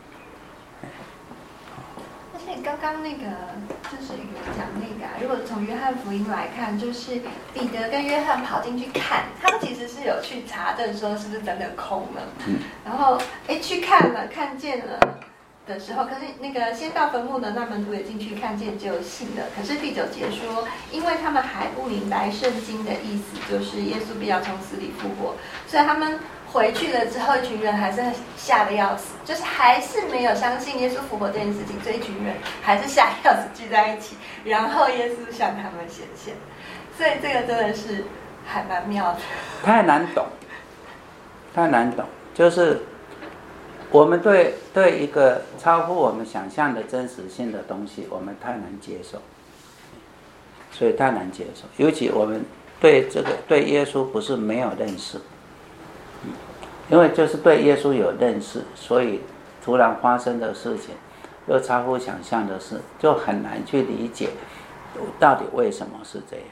而且刚刚那个就是讲那个、啊，如果从约翰福音来看，就是彼得跟约翰跑进去看，他们其实是有去查证说是不是真的空了， 嗯， 然后哎去看了，看见了的时候，可是那个先到坟墓的那门徒也进去看见就信了。可是第九节说，因为他们还不明白圣经的意思，就是耶稣必要从死里复活，所以他们回去了之后，一群人还是吓得要死，就是还是没有相信耶稣复活这件事情，所以一群人还是吓得要死聚在一起，然后耶稣向他们显现。所以这个真的是还蛮妙的。 太难懂，太难懂，就是我们对对一个超乎我们想象的真实性的东西，我们太难接受，所以太难接受。尤其我们对这个对耶稣不是没有认识，因为就是对耶稣有认识，所以突然发生的事情又超乎想象的事，就很难去理解到底为什么是这样。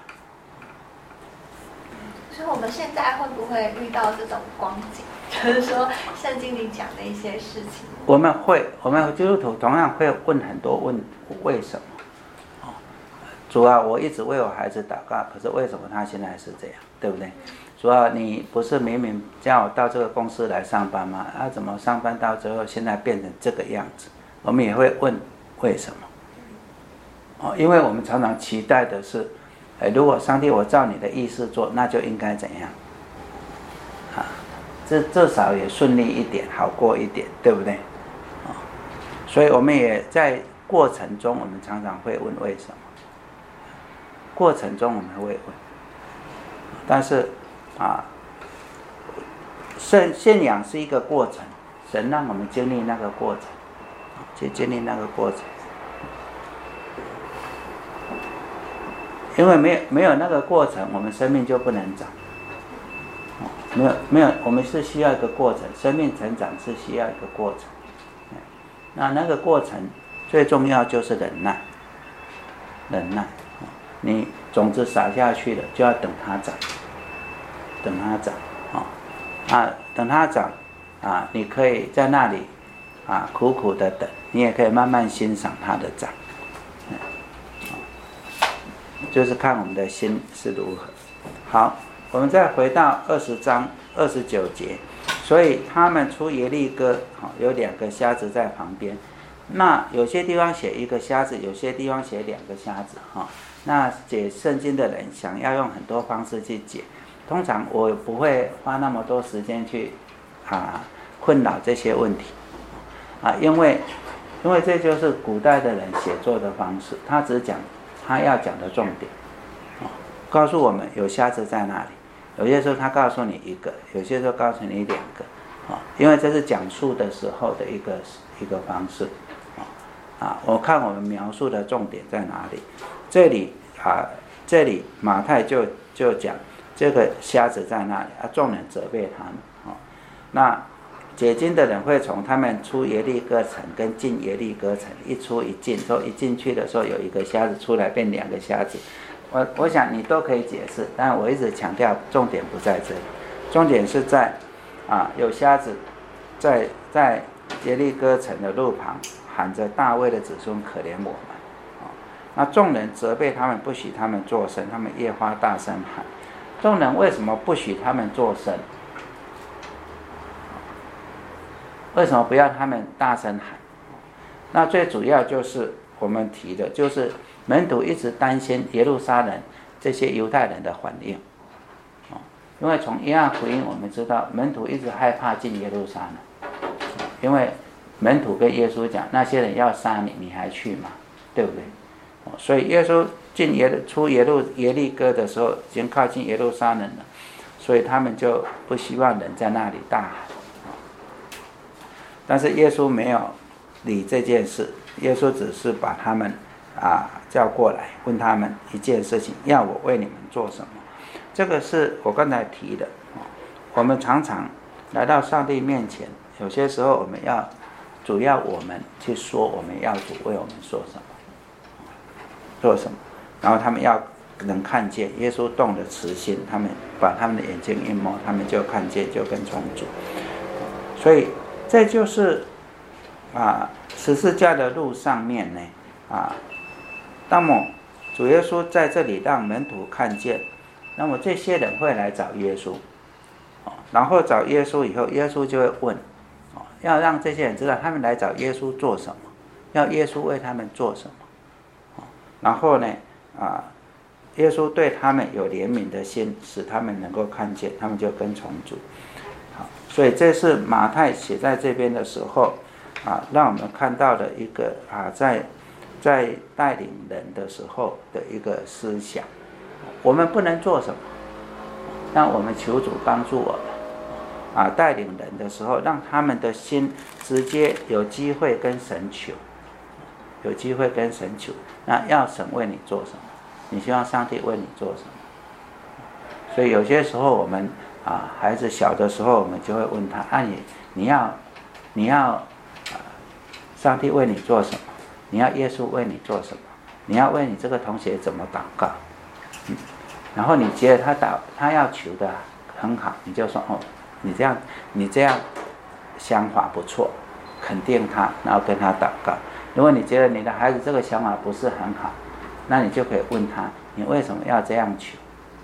所以我们现在会不会遇到这种光景？就是说圣经里讲的一些事情， 我们会，我们基督徒同样会问很多问为什么。哦，主啊，我一直为我孩子祷告，可是为什么他现在是这样，对不对？主啊，你不是明明叫我到这个公司来上班吗？啊，怎么上班到最后现在变成这个样子？我们也会问为什么。哦，因为我们常常期待的是，哎，如果上帝我照你的意思做，那就应该怎样？啊。至至少也顺利一点，好过一点，对不对？哦，所以我们也在过程中，我们常常会问为什么。过程中我们会问，但是啊，信信仰是一个过程，神让我们经历那个过程，去经历那个过程，因为没有没有那个过程，我们生命就不能长。没有没有，我们是需要一个过程，生命成长是需要一个过程。那那个过程最重要就是忍耐，忍耐。你种子撒下去了，就要等它长，等它长啊啊，等它长啊，你可以在那里啊苦苦的等，你也可以慢慢欣赏它的长。就是看我们的心是如何。好。我们再回到二十章二十九节，所以他们出耶利哥，有两个瞎子在旁边。那有些地方写一个瞎子，有些地方写两个瞎子哈。那解圣经的人想要用很多方式去解，通常我不会花那么多时间去啊困扰这些问题啊，因为因为这就是古代的人写作的方式，他只讲他要讲的重点，告诉我们有瞎子在哪里。有些时候他告诉你一个，有些时候告诉你两个，啊，因为这是讲述的时候的一个一个方式，啊，我看我们描述的重点在哪里？这里啊，这里马太就就讲这个瞎子在那里啊，众人责备他们，啊，那解经的人会从他们出耶利哥城跟进耶利哥城一出一进，说一进去的时候有一个瞎子出来变两个瞎子。我我想你都可以解释，但我一直强调重点不在这里，重点是在啊有瞎子在在耶利哥城的路旁喊着大卫的子孙可怜我们，啊，那众人责备他们，不许他们作声，他们越发大声喊。众人为什么不许他们作声？为什么不要他们大声喊？那最主要就是我们提的，就是门徒一直担心耶路撒冷这些犹太人的反应，因为从约翰福音我们知道，门徒一直害怕进耶路撒冷，因为门徒跟耶稣讲，那些人要杀你，你还去吗？对不对？所以耶稣进耶出耶路耶利哥的时候，已经靠近耶路撒冷了，所以他们就不希望人在那里大喊。但是耶稣没有理这件事，耶稣只是把他们啊叫过来，问他们一件事情，要我为你们做什么？这个是我刚才提的。我们常常来到上帝面前，有些时候我们要主要我们去说我们要主为我们做什么，做什么，然后他们要能看见耶稣动的慈心，他们把他们的眼睛一摸，他们就看见，就跟从主。所以这就是啊十字架的路上面呢啊，那么主耶稣在这里让门徒看见，那么这些人会来找耶稣，然后找耶稣以后，耶稣就会问，要让这些人知道他们来找耶稣做什么，要耶稣为他们做什么。然后呢啊，耶稣对他们有怜悯的心，使他们能够看见，他们就跟从主。好，所以这是马太写在这边的时候啊，让我们看到的一个啊，在在带领人的时候的一个思想。我们不能做什么，让我们求主帮助我们啊，带领人的时候，让他们的心直接有机会跟神求，有机会跟神求。那要神为你做什么？你希望上帝为你做什么？所以有些时候我们啊，孩子小的时候，我们就会问他：啊，你你要你要啊，上帝为你做什么？你要耶稣为你做什么？你要为你这个同学怎么祷告？嗯，然后你觉得他祷他要求的很好，你就说哦，你这样你这样想法不错，肯定他，然后跟他祷告。如果你觉得你的孩子这个想法不是很好，那你就可以问他，你为什么要这样求？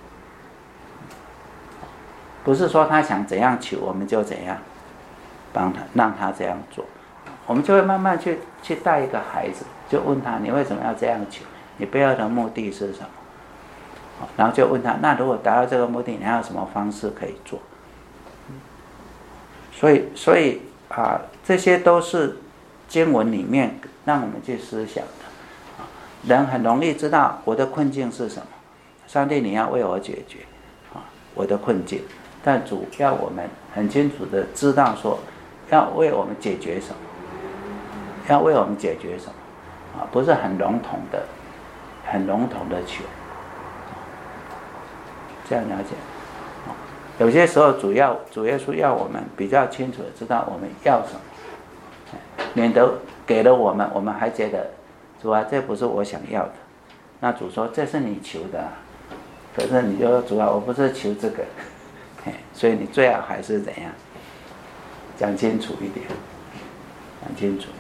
不是说他想怎样求，我们就怎样帮他，让他这样做。我们就会慢慢去去带一个孩子，就问他，你为什么要这样求？你背后的目的是什么？然后就问他，那如果达到这个目的，你还有什么方式可以做？所以，所以啊，这些都是经文里面让我们去思想的。人很容易知道我的困境是什么，上帝你要为我解决啊我的困境，但主要我们很清楚的知道说，要为我们解决什么，要为我们解决什么啊，不是很笼统的，很笼统的求。这样了解，有些时候主要主耶稣要我们比较清楚的知道我们要什么，免得给了我们，我们还觉得主啊，这不是我想要的。那主说这是你求的、啊，可是你就说主啊，我不是求这个，所以你最好还是怎样讲清楚一点，讲清楚。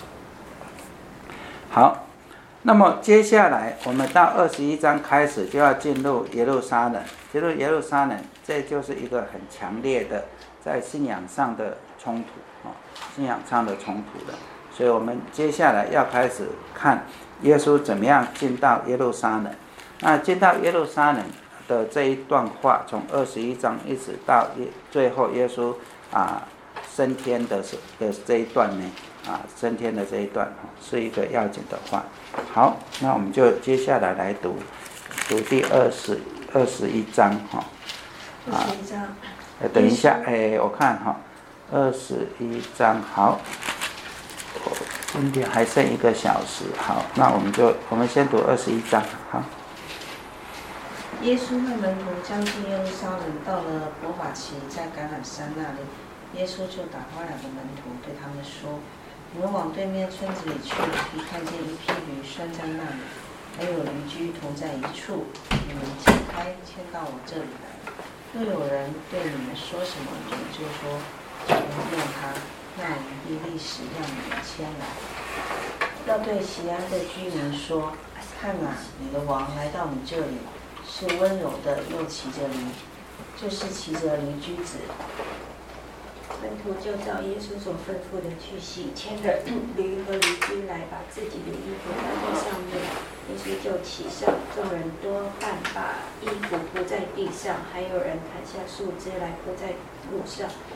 好。那么接下来我们到二十一章开始就要进入耶路撒冷，进入耶路撒冷，这就是一个很强烈的在信仰上的冲突啊，信仰上的冲突的。所以我们接下来要开始看耶稣怎么样进到耶路撒冷。那进到耶路撒冷的这一段话，从二十一章一直到最后耶稣啊升天的的这一段呢，啊升天的这一段是一个要紧的话。好，那我们就接下来来读读第二十二十一章哈。 二十一章。 呃，等一下，哎，我看哈，二十一章好，今天还剩一个小时，好，那我们就我们先读二十一章，好。 耶稣和门徒将近耶路撒冷，到了伯法其，在橄榄山那里，耶稣就打发两个门徒，对他们说。你们往对面村子里去，必看见一匹驴拴在那里，还有驴驹同在一处。你们解开，牵到我这里来。若有人对你们说什么，你们就说：只能用它，那我们必立时让你们牵来。要对西安的居民说：看哪，你的王来到你这里，是温柔的，又骑着驴，就是骑着驴驹子。 门徒就照耶稣所吩咐的去洗，牵着驴和驴驹来，把自己的衣服搭在上面。耶稣就起上，众人多半把衣服铺在地上，还有人砍下树枝来铺在路上。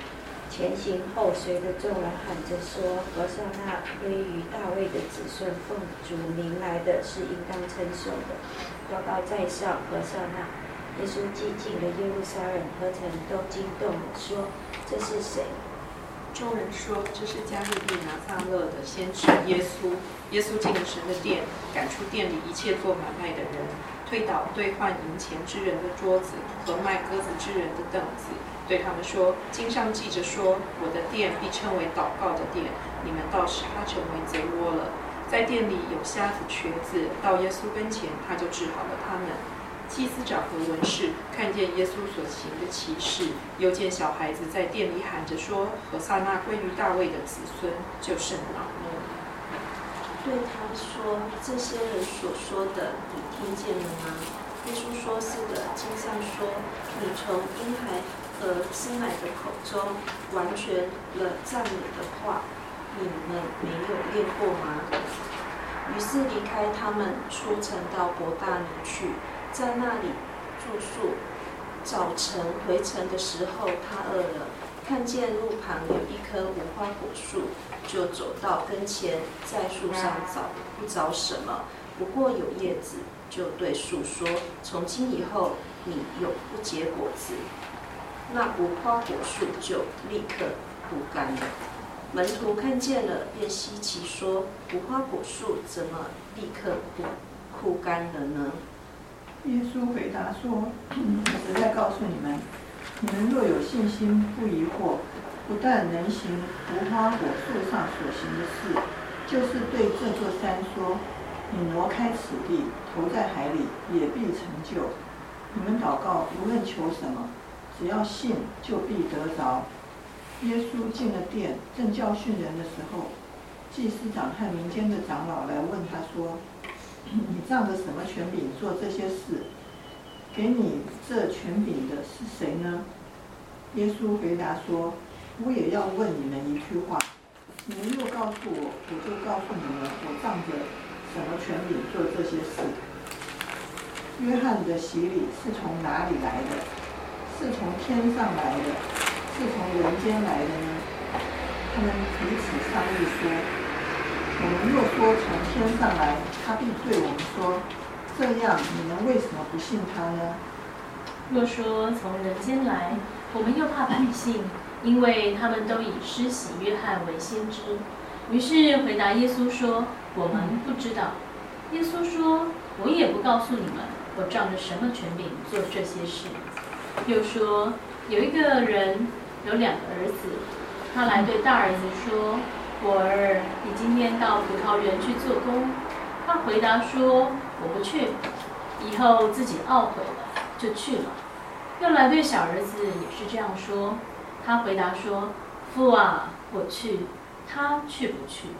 前行后随的众人喊着说：和撒那归于大卫的子孙，奉主名来的是应当称颂的。高高在上，和撒那。耶稣既进了耶路撒冷，何曾都惊动了，说：这是谁？ 众人说：这是加利利拿撒勒的先知耶稣。耶稣进了神的殿，赶出店里一切做买卖的人，推倒兑换银钱之人的桌子和卖鸽子之人的凳子，对他们说：经上记着说，我的殿必称为祷告的殿，你们倒使它成为贼窝了。在店里有瞎子瘸子，到耶稣跟前，他就治好了他们。祭司长和文士看见耶稣所行的奇事，又见小孩子在店里喊着说：和撒那归于大卫的子孙，就甚恼怒。 对他说：这些人所说的，你听见了吗？耶稣说：是的。经上说：你从婴孩和吃奶的口中完全了赞美的话，你们没有练过吗？于是离开他们，出城到伯大尼去，在那里住宿。早晨回城的时候，他饿了，看见路旁有一棵无花果树，就走到跟前，在树上找，不找什么，不过有叶子，就对树说：从今以后，你永不结果子。那无花果树就立刻枯干了。门徒看见了，便稀奇说：无花果树怎么立刻枯枯干了呢？ 耶稣回答说：我实在告诉你们，你们若有信心，不疑惑，不但能行无花果树上所行的事，就是对这座山说：你挪开此地，投在海里，也必成就。你们祷告，无论求什么，只要信，就必得着。耶稣进了殿，正教训人的时候，祭司长和民间的长老来问他说：你仗着什么权柄做这些事？给你这权柄的是谁呢？耶稣回答说：我也要问你们一句话，你们若告诉我，我就告诉你们，我仗着什么权柄做这些事。约翰的洗礼是从哪里来的？是从天上来的，是从人间来的呢？他们彼此商议说：我们若说从天上来，他必对我们说：这样你们为什么不信他呢？ 若说从人间来，我们又怕百姓，因为他们都以施洗约翰为先知。于是回答耶稣说：我们不知道。耶稣说：我也不告诉你们，我仗着什么权柄做这些事。又说：有一个人有两个儿子，他来对大儿子说：我儿，你今天到葡萄园去做工。他回答说：我不去。以后自己懊悔了，就去了。又来对小儿子也是这样说。他回答说：父啊，我去。他去不去？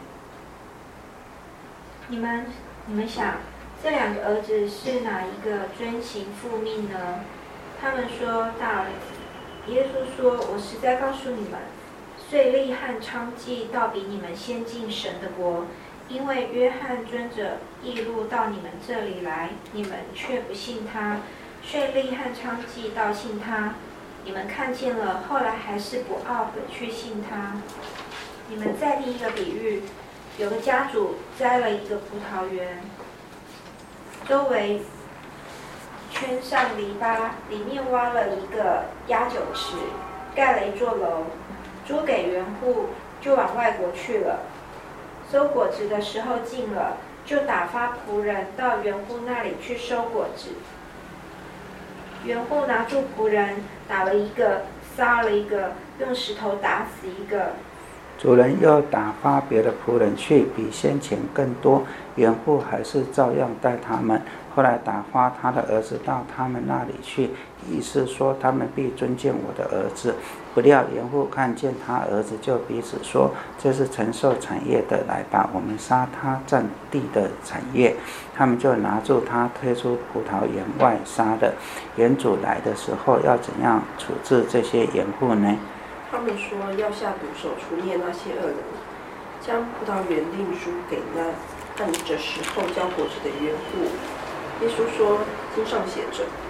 你们你们想，这两个儿子是哪一个遵行父命呢？他们说大儿子。耶稣说：我实在告诉你们，税吏和娼妓倒比你们先进神的国，因为约翰遵着义路到你们这里来，你们却不信他；税吏和娼妓倒信他，你们看见了，后来还是不懊悔去信他。你们再听一个比喻，有个家主栽了一个葡萄园，周围圈上篱笆，里面挖了一个压酒池，盖了一座楼，租给园户，就往外国去了。收果子的时候近了，就打发仆人到园户那里去收果子。园户拿住仆人，打了一个，杀了一个，用石头打死一个。 主人又打发别的仆人去，比先前更多，园户还是照样待他们。后来打发他的儿子到他们那里去，意思说他们必尊敬我的儿子。不料园户看见他儿子，就彼此说：这是承受产业的，来吧，我们杀他占地的产业。他们就拿住他，推出葡萄园外杀了。园主来的时候，要怎样处置这些园户呢？ 他们说要下毒手除灭那些恶人，将葡萄园另租给那按着时候交果子的园户。耶稣说：经上写着，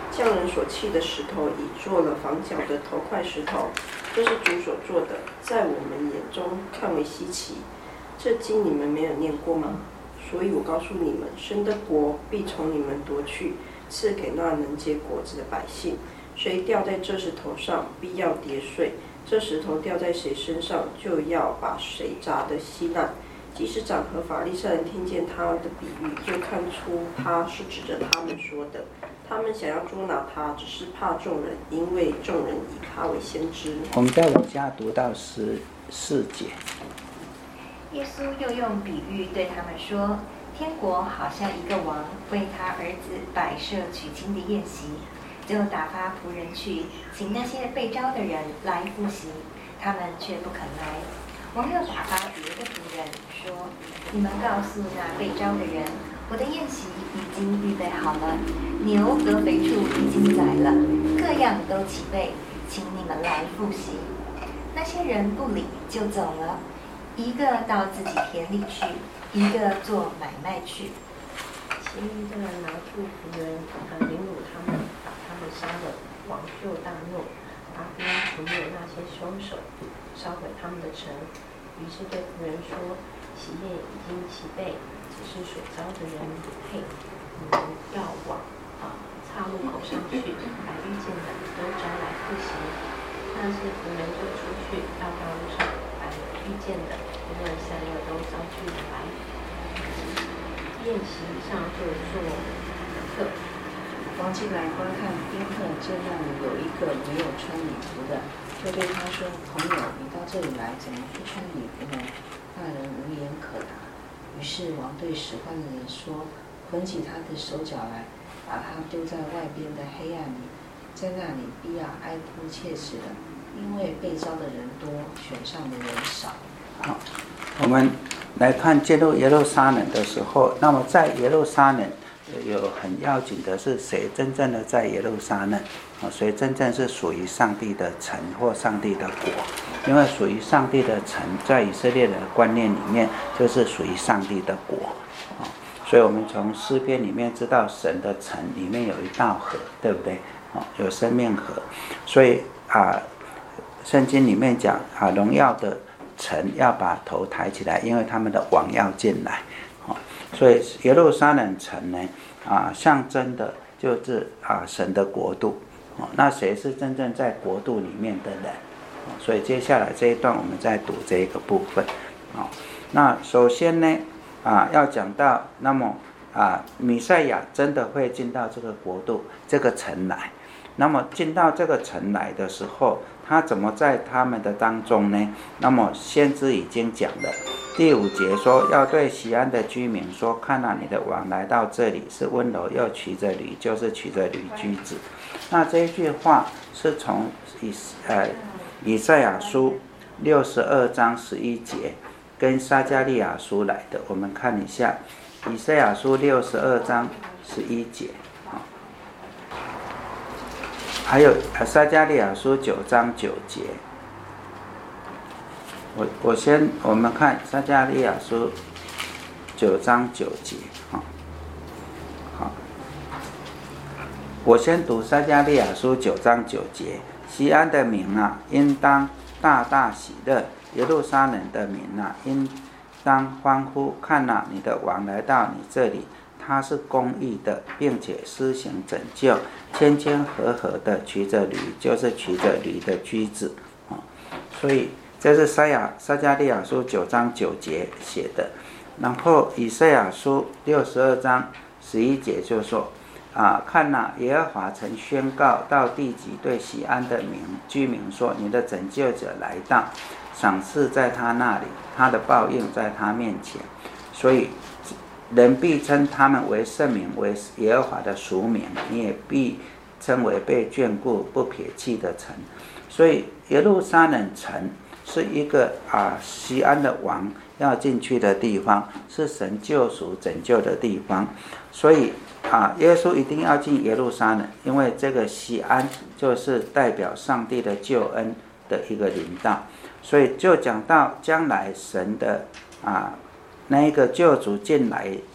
匠人所弃的石头，已做了房角的头块石头，这是主所做的，在我们眼中看为稀奇。这经你们没有念过吗？所以我告诉你们，神的国必从你们夺去，赐给那能结果子的百姓。谁掉在这石头上，必要跌碎；这石头掉在谁身上，就要把谁砸得稀烂。祭司长和法利赛人听见他的比喻，就看出他是指着他们说的。他们想要捉拿他，只是怕众人，因为众人以他为先知。 我们再往下读到十四节。 耶稣又用比喻对他们说：天国好像一个王为他儿子摆设娶亲的宴席，就打发仆人去请那些被招的人来赴席，他们却不肯来。王又打发别的仆人说：你们告诉那被招的人，我的宴席已经预备好了，牛和肥畜已经宰了，各样都齐备，请你们来赴席。那些人不理，就走了，一个到自己田里去，一个做买卖去。 其余的拿住仆人，呃，凌辱他们，把他们杀了。王就大怒，发兵除灭那些凶手，烧毁他们的城。于是对仆人说：喜宴已经齐备，只是所招的人不配。你们要往啊岔路口上去，把遇见的都招来赴席。那些仆人就出去到道路上，把遇见的无论善恶都招聚来。宴席上就做客。 王进来观看宾客，见那里有一个没有穿礼服的，就对他说：朋友，你到这里来，怎么不穿礼服呢？那人无言可答。于是王对使唤的人说：捆起他的手脚来，把他丢在外边的黑暗里，在那里必要哀哭切齿的，因为被招的人多，选上的人少。 好，我们来看进入耶路撒冷的时候，那么在耶路撒冷有很要紧的是谁真正的在耶路撒冷，谁真正是属于上帝的城或上帝的国。因为属于上帝的城在以色列的观念里面就是属于上帝的国，所以我们从诗篇里面知道神的城里面有一道河，对不对？有生命河。所以啊，圣经里面讲啊，荣耀的城要把头抬起来，因为他们的王要进来。所以耶路撒冷城呢，啊，象征的就是啊神的国度。那谁是真正在国度里面的人？所以接下来这一段我们再读这一个部分。那首先呢，啊，要讲到那么啊，弥赛亚真的会进到这个国度这个城来。那么进到这个城来的时候，他怎么在他们的当中呢？那么先知已经讲了，第五节说，要对西安的居民说，看啊，你的王来到这里，是温柔又骑着驴，就是骑着驴驹子。那这一句话是从以呃以赛亚书六十二章十一节跟撒迦利亚书来的。我们看一下以赛亚书六十二章十一节，还有撒迦利亚书九章九节。我我先我们看撒迦利亚书九章九节，好，好，我先读撒迦利亚书九章九节。西安的民啊，应当大大喜乐；耶路撒冷的民啊，应当欢呼。看啊，你的王来到你这里，他是公义的，并且施行拯救，谦谦和和的骑着驴，就是骑着驴的驹子。所以这是撒亚撒迦利亚书九章九节写的。然后以赛亚书六十二章十一节就说，啊，看哪，耶和华曾宣告到地极，对西安的民居民说：你的拯救者来到，赏赐在他那里，他的报应在他面前。所以人必称他们为圣民，为耶和华的属民，你也必称为被眷顾、不撇弃的城。所以耶路撒冷城是一个啊，西安的王要进去的地方，是神救赎拯救的地方。所以啊，耶稣一定要进耶路撒冷，因为这个西安就是代表上帝的救恩的一个临到。所以就讲到将来神的啊那一个救主进来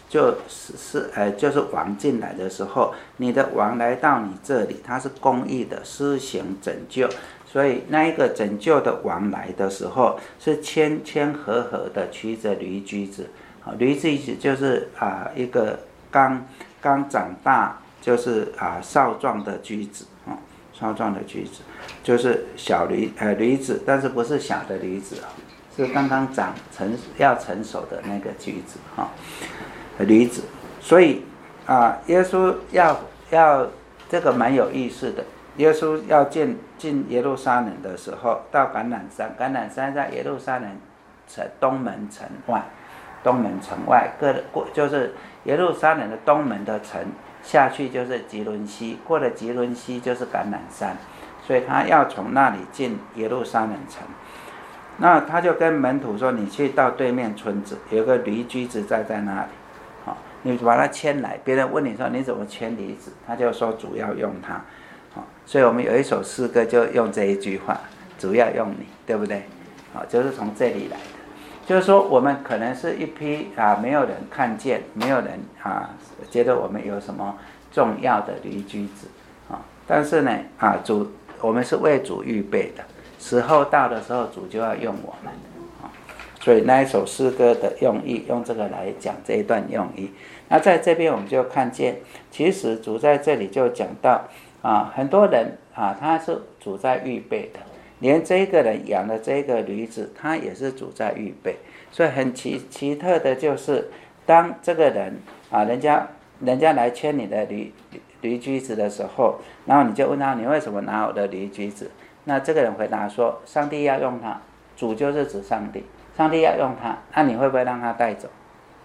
就是是呃就是王进来的时候，你的王来到你这里，他是公义的，施行拯救。所以那一个拯救的王来的时候，是谦谦和和的骑着驴驹子。驴驹子就是啊、呃、一个刚刚长大，就是啊、呃、少壮的驹子啊、哦，少壮的驹子就是小驴呃驴子，但是不是小的驴子啊、哦，是刚刚长成要成熟的那个驹子啊、哦，驴子。所以啊、呃，耶稣要要这个蛮有意思的。耶稣要进进耶路撒冷的时候，到橄榄山，橄榄山在耶路撒冷城东门城外，东门城外各就是耶路撒冷的东门的城，下去就是吉伦西，过了吉伦西就是橄榄山，所以他要从那里进耶路撒冷城。那他就跟门徒说：“你去到对面村子，有个驴驹子在在那里，好，你把它牵来。别人问你说你怎么牵驴子，他就说主要用它。”所以我们有一首诗歌就用这一句话，主要用你，对不对？好，就是从这里来的。就是说我们可能是一批啊，没有人看见，没有人啊觉得我们有什么重要的驴驹子啊，但是呢啊主，我们是为主预备的，时候到的时候主就要用我们啊。所以那一首诗歌的用意，用这个来讲这一段用意。那在这边我们就看见，其实主在这里就讲到。啊，很多人啊，他是主在预备的，连这个人养的这个驴子，他也是主在预备。所以很奇奇特的就是，当这个人啊，人家人家来牵你的驴驴驹子的时候，然后你就问他，你为什么拿我的驴驹子？那这个人回答说，上帝要用它，主就是指上帝，上帝要用它，那你会不会让他带走？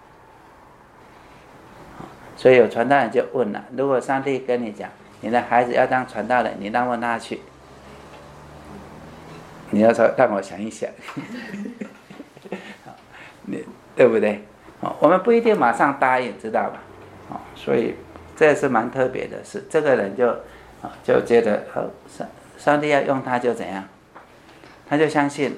所以有传道人就问了，如果上帝跟你讲，你的孩子要当传道人，你让问他去，你要说让我想一想，你对不对？我们不一定马上答应，知道吧？所以这也是蛮特别的事。这个人就就觉得上上帝要用他就怎样，他就相信了。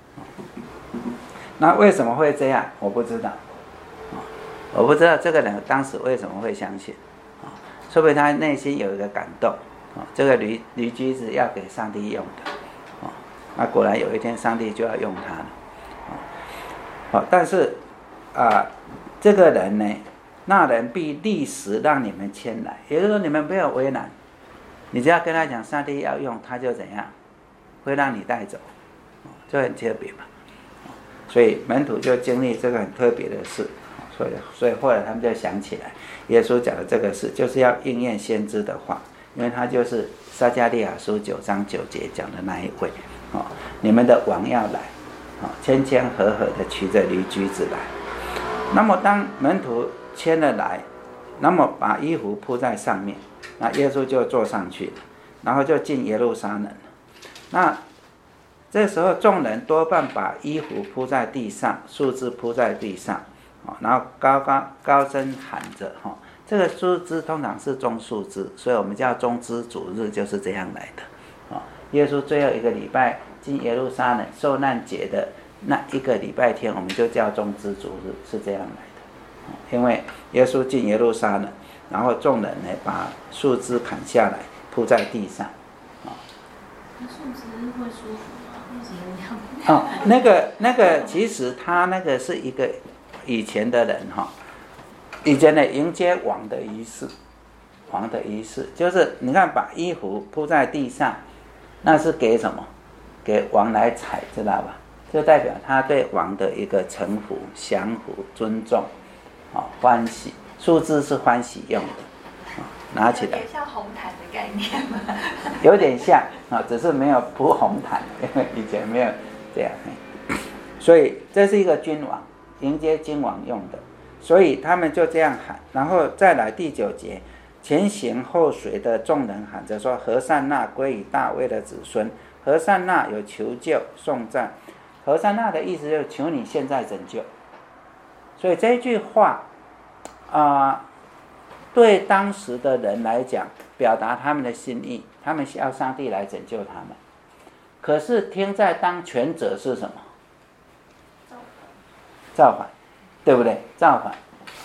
那为什么会这样？我不知道，我不知道这个人当时为什么会相信。说不定他内心有一个感动，哦、这个驴驴驹子要给上帝用的，哦、那果然有一天上帝就要用他了，哦哦、但是啊，这个人呢，那人必立时让你们牵来，也就是说你们不要为难，你只要跟他讲上帝要用，他就怎样，会让你带走，哦、就很特别嘛，哦、所以门徒就经历这个很特别的事。所以，所以后来他们就想起来，耶稣讲的这个事，就是要应验先知的话，因为他就是撒迦利亚书九章九节讲的那一位，哦，你们的王要来，哦，谦谦和和的骑着驴驹子来。那么当门徒牵了来，那么把衣服铺在上面，那耶稣就坐上去了，然后就进耶路撒冷了。那这时候众人多半把衣服铺在地上，树枝铺在地上。然后高高高声喊着，哈，这个树枝通常是棕树枝，所以我们叫棕枝主日就是这样来的。啊，耶稣最后一个礼拜进耶路撒冷受难节的那一个礼拜天，我们就叫棕枝主日，是这样来的。因为耶稣进耶路撒冷，然后众人呢把树枝砍下来铺在地上。啊， 树枝会舒服吗？为什么要？ 哦，那个那个其实他那个是一个。以前的人哈，以前的迎接王的仪式，王的仪式就是你看把衣服铺在地上，那是给什么？给王来踩，知道吧？就代表他对王的一个臣服、降服、尊重，啊，欢喜。树枝是欢喜用的，啊，拿起来。 有点像红毯的概念吗？ 有点像啊，只是没有铺红毯，因为以前没有这样。所以这是一个君王。迎接君王用的，所以他们就这样喊，然后再来第九节，前行后随的众人喊着说：“和散那归于大卫的子孙。”和散那有求救、颂赞，和散那的意思就是求你现在拯救。所以这句话啊、呃，对当时的人来讲，表达他们的心意，他们需要上帝来拯救他们。可是听在当权者是什么？造反，对不对？造反，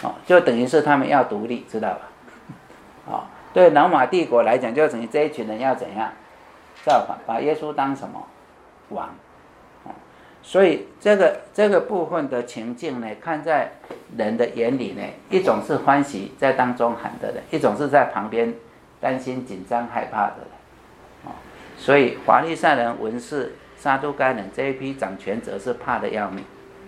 哦，就等于是他们要独立，知道吧？哦，对罗马帝国来讲，就等于这一群人要怎样造反，把耶稣当什么王？哦，所以这个这个部分的情境呢，看在人的眼里呢，一种是欢喜在当中喊的人，一种是在旁边担心、紧张、害怕的人。哦，所以法利赛人、文士、撒都该人这一批掌权者是怕得要命。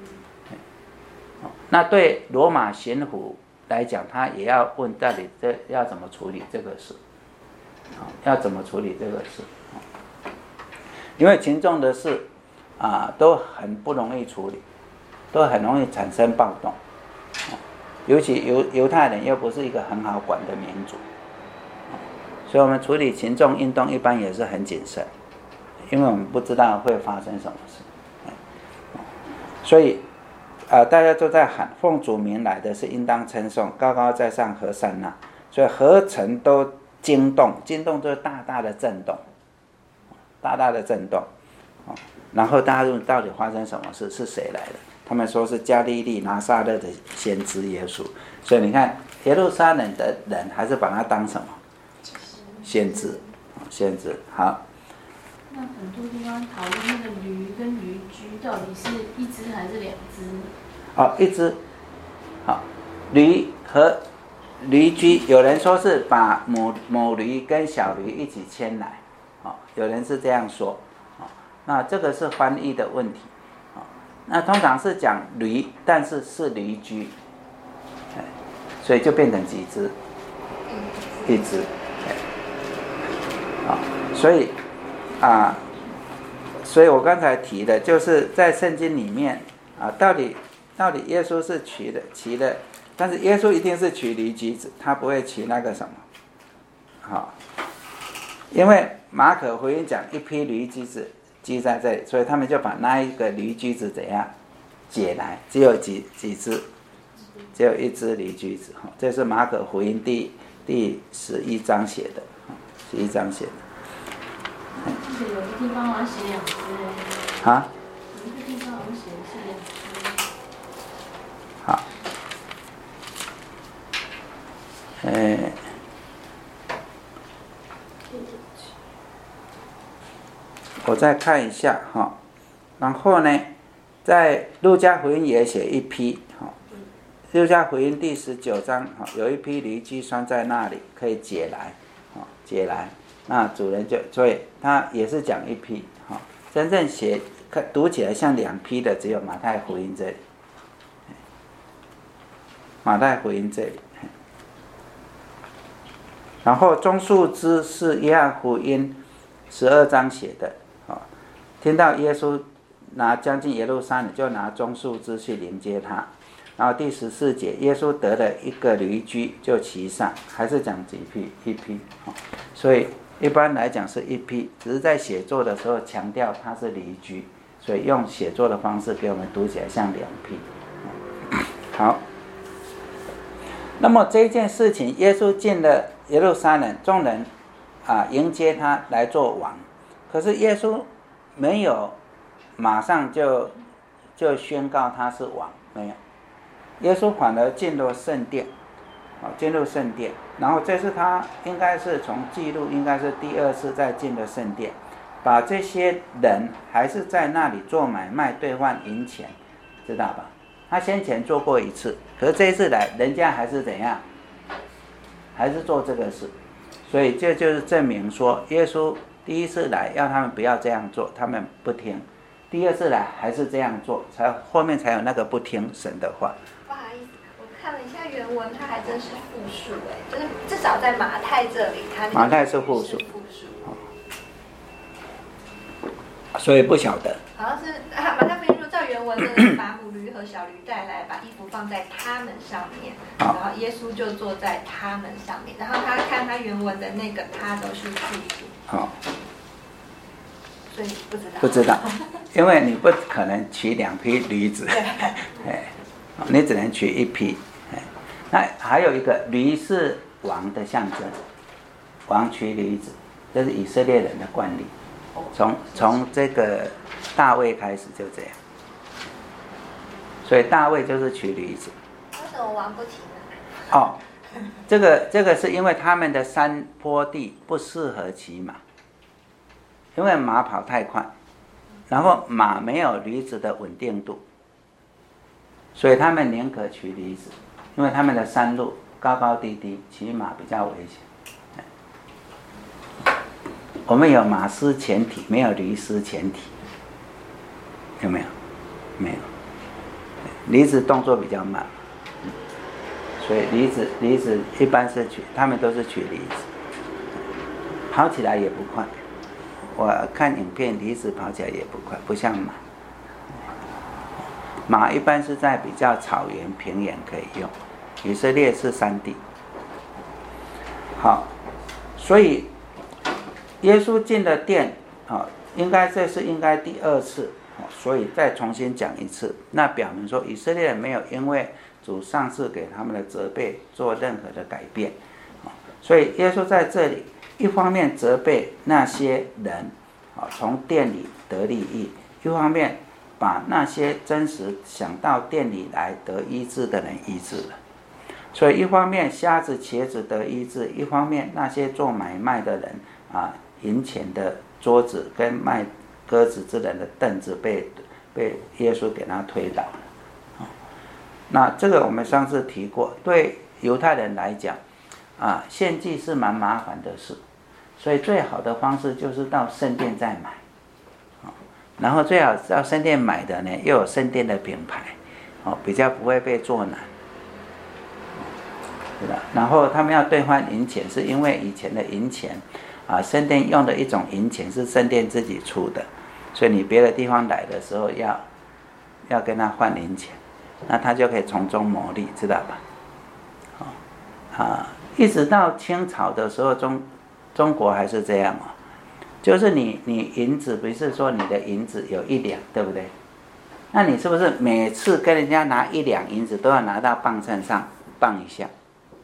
那对罗马巡抚来讲，他也要问到底这要怎么处理这个事，要怎么处理这个事？因为群众的事啊，都很不容易处理，都很容易产生暴动，尤其犹犹太人又不是一个很好管的民族，所以我们处理群众运动一般也是很谨慎，因为我们不知道会发生什么事，所以。呃，大家都在喊奉主名来的是应当称颂，高高在上何善那，所以何城都惊动，惊动就是大大的震动，大大的震动，然后大家问到底发生什么事，是谁来的？他们说是加利利拿撒勒的先知耶稣，所以你看耶路撒冷的人还是把他当什么？先知，先知。好。 那很多地方讨论那个驴跟驴驹到底是一只还是两只？ 哦，一只。好，驴和驴驹，有人说是把母母驴跟小驴一起牵来，哦，有人是这样说，哦，那这个是翻译的问题，哦，那通常是讲驴，但是是驴驹，所以就变成几只？一只，好，所以。啊，所以我刚才提的就是在圣经里面啊，到底到底耶稣是取的骑的，但是耶稣一定是取驴驹子，他不会取那个什么，好，因为马可福音讲一批驴驹子积在这里，所以他们就把那一个驴驹子怎样解来，只有几几只，只有一只驴驹子，这是马可福音第第十一章写的，十一章写的。 有个地方好像写两只哎。 啊？ 有一个地方好像写的是两只。 好。呃，我再看一下哈，然后呢，在路加福音也写一批哈，路加福音第十九章哈，有一批驴驹拴在那里，可以解来，哈，解来。那主人就，所以他也是讲一批，哈，真正写读起来像两批的只有马太福音这里，马太福音这里，然后棕树枝是约翰福音十二章写的，啊，听到耶稣拿将近耶路撒冷，就拿棕树枝去迎接他，然后第十四节，耶稣得了一个驴驹就骑上，还是讲几批一批，所以。一般来讲是一批，只是在写作的时候强调它是驴驹，所以用写作的方式给我们读起来像两批。好，那么这件事情，耶稣进了耶路撒冷，众人啊迎接他来做王，可是耶稣没有马上就就宣告他是王，没有，耶稣反而进入圣殿。哦，进入圣殿，然后这是他应该是从记录应该是第二次再进了圣殿，把这些人还是在那里做买卖兑换银钱，知道吧？他先前做过一次，可是这一次来，人家还是怎样，还是做这个事，所以这就是证明说，耶稣第一次来要他们不要这样做，他们不听；第二次来还是这样做，才后面才有那个不听神的话。 看了一下原文，它还真是复数哎，就是至少在马太这里，它马太是复数，所以不晓得。 好像是啊，马太福音说照原文呢，把母驴和小驴带来，把衣服放在他们上面，然后耶稣就坐在他们上面，然后他看他原文的那个，他都是复数。好，所以不知道。 不知道，因为你不可能取两匹驴子，哎，你只能取一匹。那还有一个驴是王的象征，王取驴子，这是以色列人的惯例，从从这个大卫开始就这样，所以大卫就是取驴子。 为什什么玩不起呢？ 哦，这个这个是因为他们的山坡地不适合骑马，因为马跑太快，然后马没有驴子的稳定度，所以他们宁可骑驴子，因为他们的山路高高低低，骑马比较危险。我们有马失前蹄，没有驴失前蹄，有没有？没有。驴子动作比较慢，所以驴子驴子一般是取，他们都是取驴子，跑起来也不快。我看影片，驴子跑起来也不快，不像马。马一般是在比较草原、平原可以用，以色列是山地。好，所以耶稣进了殿，啊，应该这是应该第二次，所以再重新讲一次，那表明说以色列人没有因为主上次给他们的责备做任何的改变，所以耶稣在这里一方面责备那些人从殿里得利益，一方面把那些真实想到殿里来得医治的人医治了。所以一方面瞎子瘸子得医治，一方面那些做买卖的人啊，银钱的桌子跟卖鸽子之人的凳子被被耶稣给他推倒了。那这个我们上次提过，对犹太人来讲啊，献祭是蛮麻烦的事，所以最好的方式就是到圣殿再买，然后最好到圣殿买的呢又有圣殿的品牌，比较不会被做难。然后他们要兑换银钱，是因为以前的银钱啊，圣殿用的一种银钱是圣殿自己出的，所以你别的地方来的时候要要跟他换银钱，那他就可以从中牟利，知道吧？啊，一直到清朝的时候，中中国还是这样哦，就是你你银子，不是说你的银子有一两，对不对？那你是不是每次跟人家拿一两银子都要拿到磅秤上磅一下？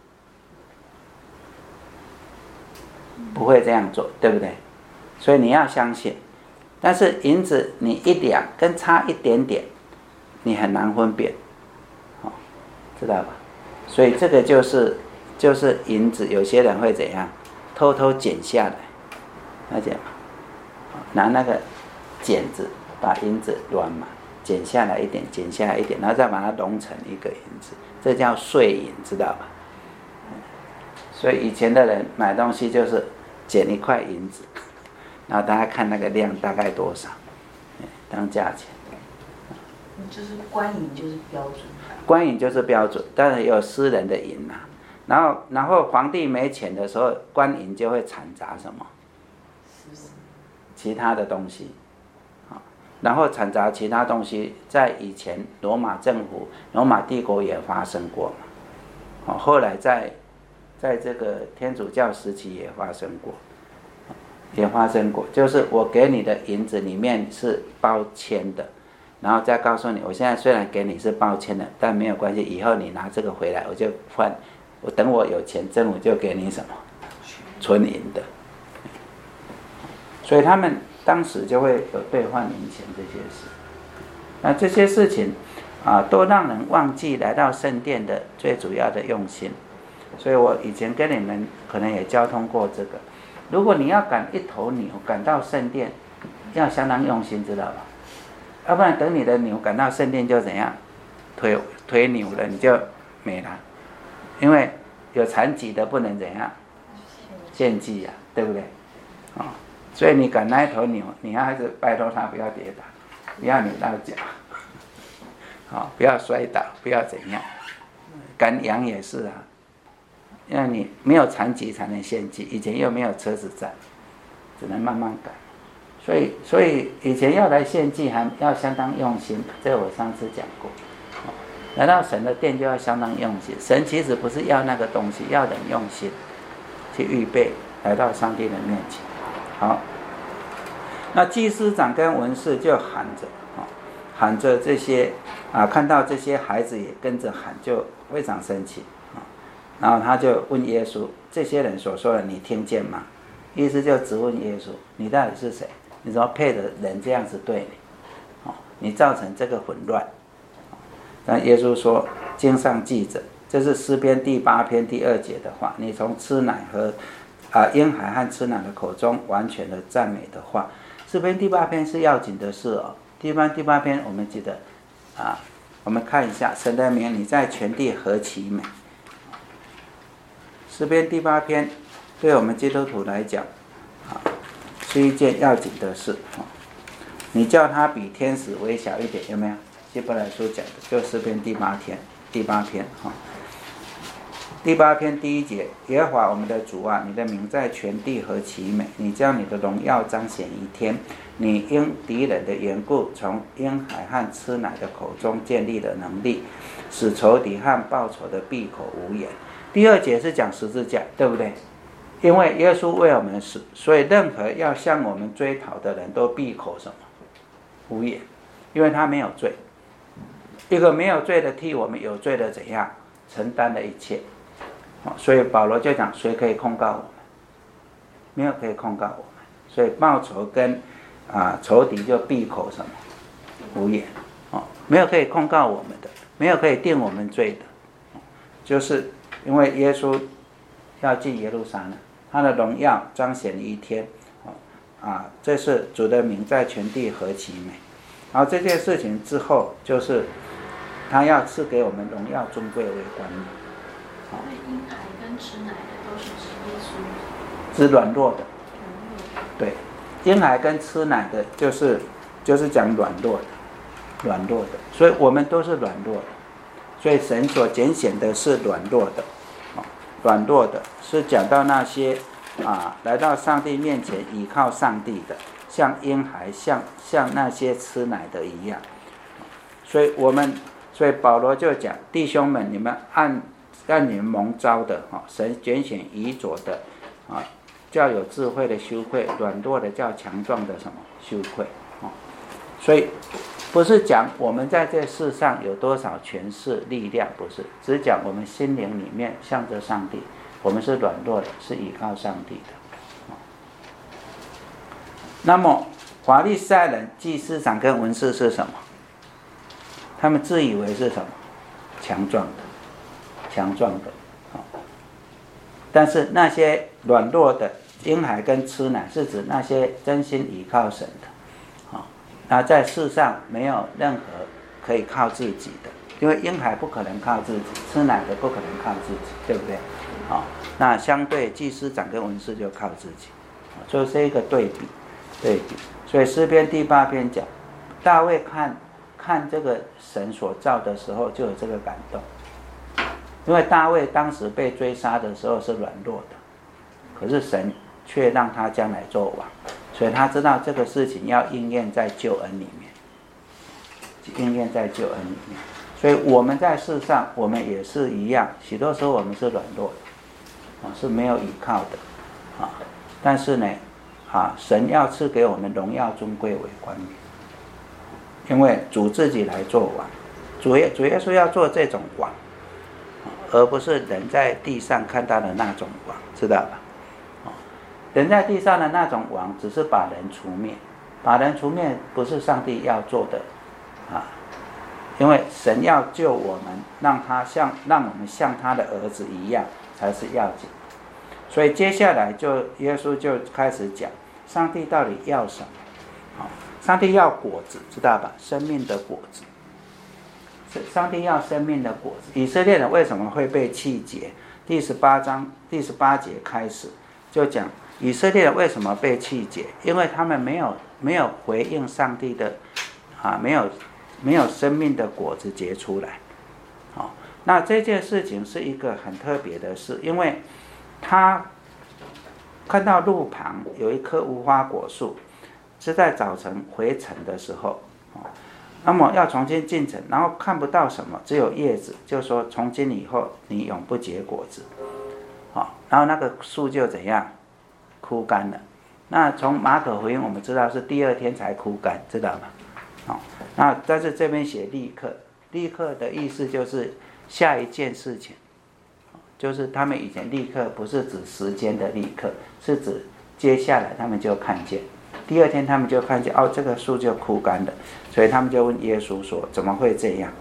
不会这样做，对不对？所以你要相信，但是银子你一两跟差一点点，你很难分辨，哦，知道吧？所以这个就是就是银子，有些人会怎样，偷偷剪下来，了解吗？拿那个剪子把银子乱嘛，剪下来一点，剪下来一点，然后再把它弄成一个银子，这叫碎银，知道吧？所以以前的人买东西就是捡一块银子，然后大家看那个量大概多少，当价钱。 就是官银就是标准。 官银就是标准，当然也有私人的银啊。然后，然后皇帝没钱的时候，官银就会掺杂什么？其他的东西，然后掺杂其他东西，在以前罗马政府、罗马帝国也发生过嘛。后来在在这个天主教时期也发生过，也发生过，就是我给你的银子里面是包铅的，然后再告诉你，我现在虽然给你是包铅的，但没有关系，以后你拿这个回来，我就换，我等我有钱，政府就给你什么纯银的。所以他们当时就会有兑换银钱这些事。那这些事情啊，都让人忘记来到圣殿的最主要的用心。所以我以前跟你们可能也交通过这个，如果你要赶一头牛赶到圣殿，要相当用心，知道吧？要不然等你的牛赶到圣殿就怎样，推推牛了你就没了，因为有残疾的不能怎样献祭呀，对不对？哦，所以你赶那一头牛，你还是拜托他不要跌倒，不要扭到脚，好，不要摔倒，不要怎样。赶羊也是啊。因为你没有残疾才能献祭，以前又没有车子站，只能慢慢赶，所以所以以前要来献祭还要相当用心，这个我上次讲过。来到神的殿就要相当用心，神其实不是要那个东西，要人用心去预备来到上帝的面前。好，那祭司长跟文士就喊着，喊着这些啊，看到这些孩子也跟着喊，就非常生气。然后他就问耶稣，这些人所说的你听见吗？意思就质问耶稣，你到底是谁？你怎么配得人这样子对你？你造成这个混乱。但耶稣说， 经上记着，这是诗篇第八篇第二节的话，你从吃奶和啊婴孩和吃奶的口中完全的赞美的话。诗篇第八篇是要紧的事哦。第八第八篇我们记得啊，我们看一下，神的名你在全地何其美。诗篇第八篇对我们基督徒来讲啊，是一件要紧的事啊。你叫他比天使微小一点，有没有？希伯来书讲的就诗篇第八篇第八篇啊。第八篇第一节，耶和华我们的主啊，你的名在全地何其美！你将你的荣耀彰显一天，你因敌人的缘故，从婴孩和吃奶的口中建立了能力，使仇敌和报仇的闭口无言。第二节是讲十字架，对不对？因为耶稣为我们死，所以任何要向我们追讨的人都闭口什么？无言，因为他没有罪。一个没有罪的替我们有罪的怎样承担了一切。所以保罗就讲，谁可以控告我们？没有可以控告我们。所以报仇跟啊仇敌就闭口什么？无言。哦，没有可以控告我们的，没有可以定我们罪的，就是因为耶稣要进耶路撒冷，他的荣耀彰显了一天。啊，这是主的名在全地何其美。然后这件事情之后，就是他要赐给我们荣耀尊贵为冠冕。 因为婴孩跟吃奶的都是指耶稣， 指软弱的，对，婴孩跟吃奶的就是就是讲软弱的，软弱的，所以我们都是软弱的，所以神所拣选的是软弱的，哦，软弱的是讲到那些啊来到上帝面前倚靠上帝的，像婴孩，像像那些吃奶的一样，所以我们所以保罗就讲，弟兄们，你们按让你们蒙召的，神拣选遗着的啊，叫有智慧的羞愧，软弱的叫强壮的什么羞愧啊。所以不是讲我们在这世上有多少权势力量，不是，只讲我们心灵里面向着上帝，我们是软弱的，是依靠上帝的。那么法利赛人、祭司长跟文士是什么？他们自以为是什么？强壮的。强壮的，但是那些软弱的婴孩跟吃奶是指那些真心依靠神的，那在世上没有任何可以靠自己的，因为婴孩不可能靠自己，吃奶的不可能靠自己，对不对？那相对祭司长跟文士就靠自己，所以是一个对比，对比。所以诗篇第八篇讲，大卫看看这个神所造的时候就有这个感动。因为大卫当时被追杀的时候是软弱的，可是神却让他将来做王，所以他知道这个事情要应验在救恩里面，应验在救恩里面。所以我们在世上，我们也是一样，许多时候我们是软弱的，是没有依靠的，但是呢，神要赐给我们荣耀尊贵为冠冕，因为主自己来做王，主耶主耶稣要做这种王。而不是人在地上看到的那种王，知道吧？人在地上的那种王，只是把人除灭，把人除灭不是上帝要做的啊！因为神要救我们，让他像让我们像他的儿子一样，才是要紧。所以接下来就耶稣就开始讲，上帝到底要什么？上帝要果子，知道吧？生命的果子。上帝要生命的果子。以色列人为什么会被弃绝？第十八章第十八节开始就讲以色列人为什么被弃绝，因为他们没有没有回应上帝的啊，没有没有生命的果子结出来。好、哦，那这件事情是一个很特别的事，因为他看到路旁有一棵无花果树，是在早晨回城的时候。哦，那么要重新进城，然后看不到什么，只有叶子，就说从今以后你永不结果子，好，然后那个树就怎样枯干了。那从马可福音我们知道是第二天才枯干，知道吗？好，那但是这边写立刻，立刻的意思就是下一件事情，就是他们以前立刻不是指时间的立刻，是指接下来他们就看见。第二天他们就看见哦，这个树就枯干了，所以他们就问耶稣说：“怎么会这样？”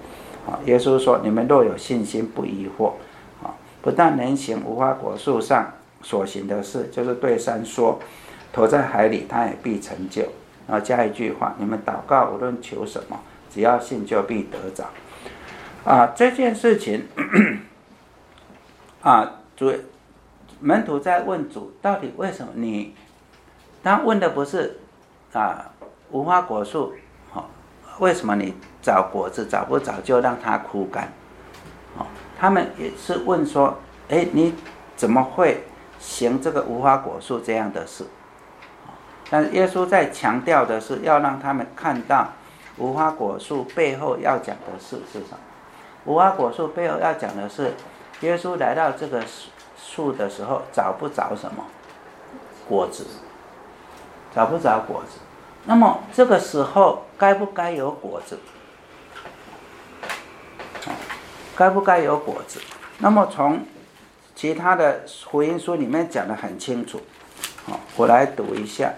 啊，耶稣说：“你们若有信心，不疑惑，啊，不但能行无花果树上所行的事，就是对山说，投在海里，它也必成就。”然后加一句话：“你们祷告，无论求什么，只要信，就必得着。”啊，这件事情，啊，主门徒在问主，到底为什么你？他问的不是啊无花果树，哦，为什么你找果子找不着就让它枯干？哦，他们也是问说，哎，你怎么会行这个无花果树这样的事？但是耶稣在强调的是要让他们看到无花果树背后要讲的事是什么。无花果树背后要讲的是，耶稣来到这个树的时候找不着什么果子，找不着果子。那么这个时候该不该有果子？该不该有果子？那么从其他的福音书里面讲得很清楚。我来读一下。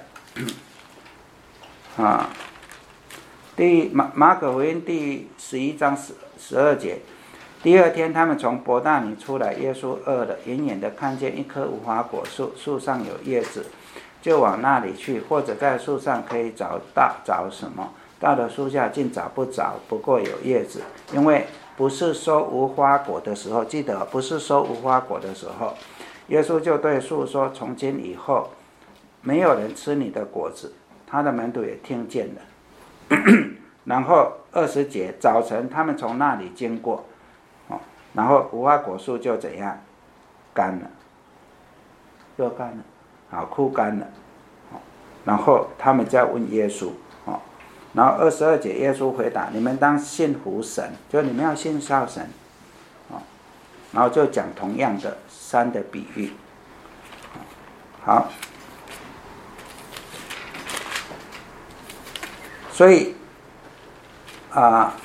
啊，第马马可福音第十一章十十二节，第二天他们从伯大尼出来，耶稣饿了，远远的看见一棵无花果树，树上有叶子，就往那里去，或者在树上可以找到找什么，到了树下竟找不着，不过有叶子，因为不是收无花果的时候，记得不是收无花果的时候，耶稣就对树说：“从今以后，没有人吃你的果子。”他的门徒也听见了。然后二十节，早晨他们从那里经过，哦，然后无花果树就怎样干了，又干了，好枯干了。哦，然后他们再问耶稣，哦，然后二十二节，耶稣回答：“你们当信服神，就你们要信靠神。”哦，然后就讲同样的山的比喻。好。所以啊，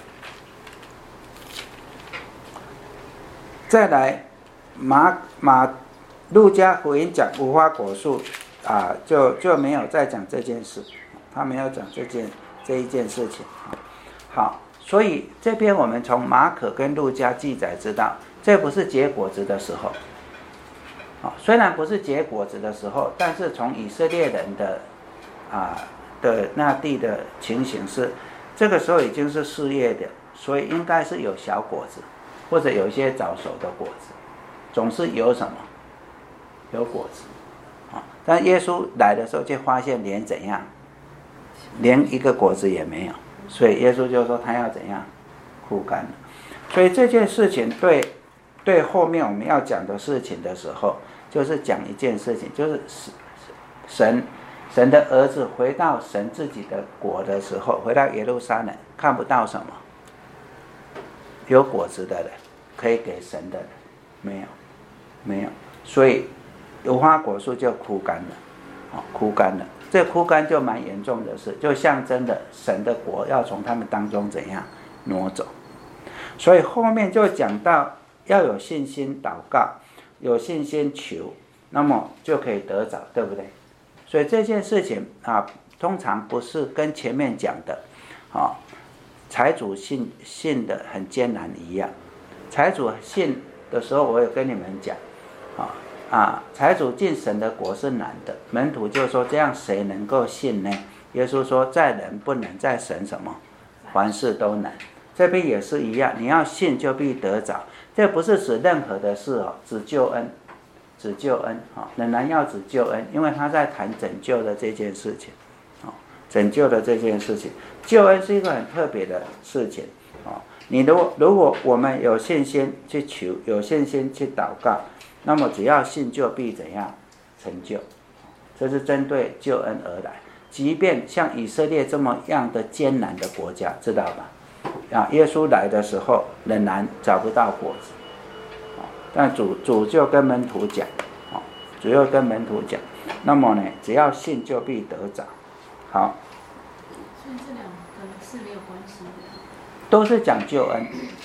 再来马马路加福音讲无花果树啊，就就没有再讲这件事，他没有讲这件这一件事情。好，所以这边我们从马可跟路加记载知道，这不是结果子的时候。啊，虽然不是结果子的时候，但是从以色列人的啊。的那地的情形是，这个时候已经是四月的，所以应该是有小果子，或者有一些早熟的果子，总是有什么，有果子，啊！但耶稣来的时候就发现连怎样，连一个果子也没有，所以耶稣就说他要怎样，枯干了。所以这件事情对对后面我们要讲的事情的时候，就是讲一件事情，就是神。神的儿子回到神自己的国的时候，回到耶路撒冷，看不到什么有果子的人，可以给神的人，没有，没有，所以无花果树就枯干了，哦，枯干了。这枯干就蛮严重的事，就象征了神的国要从他们当中怎样挪走。所以后面就讲到要有信心祷告，有信心求，那么就可以得着，对不对？所以这件事情啊，通常不是跟前面讲的，啊，财主信信的很艰难一样。财主信的时候，我有跟你们讲，啊啊，财主进神的国是难的。门徒就说：“这样谁能够信呢？”耶稣说：“在人不能，在神什么？凡事都能。”这边也是一样，你要信就必得着。这不是指任何的事哦，指救恩。指救恩啊，仍然要指救恩，因为他在谈拯救的这件事情，啊，拯救的这件事情，救恩是一个很特别的事情啊。你如果如果我们有信心去求，有信心去祷告，那么只要信就必怎样成就，这是针对救恩而来。即便像以色列这么样的艰难的国家，知道吧？啊，耶稣来的时候仍然找不到果子。但主主就跟门徒讲，哦，主又跟门徒讲，那么呢，只要信就必得着。好， 所以这两个是没有关系的， 都是讲救恩，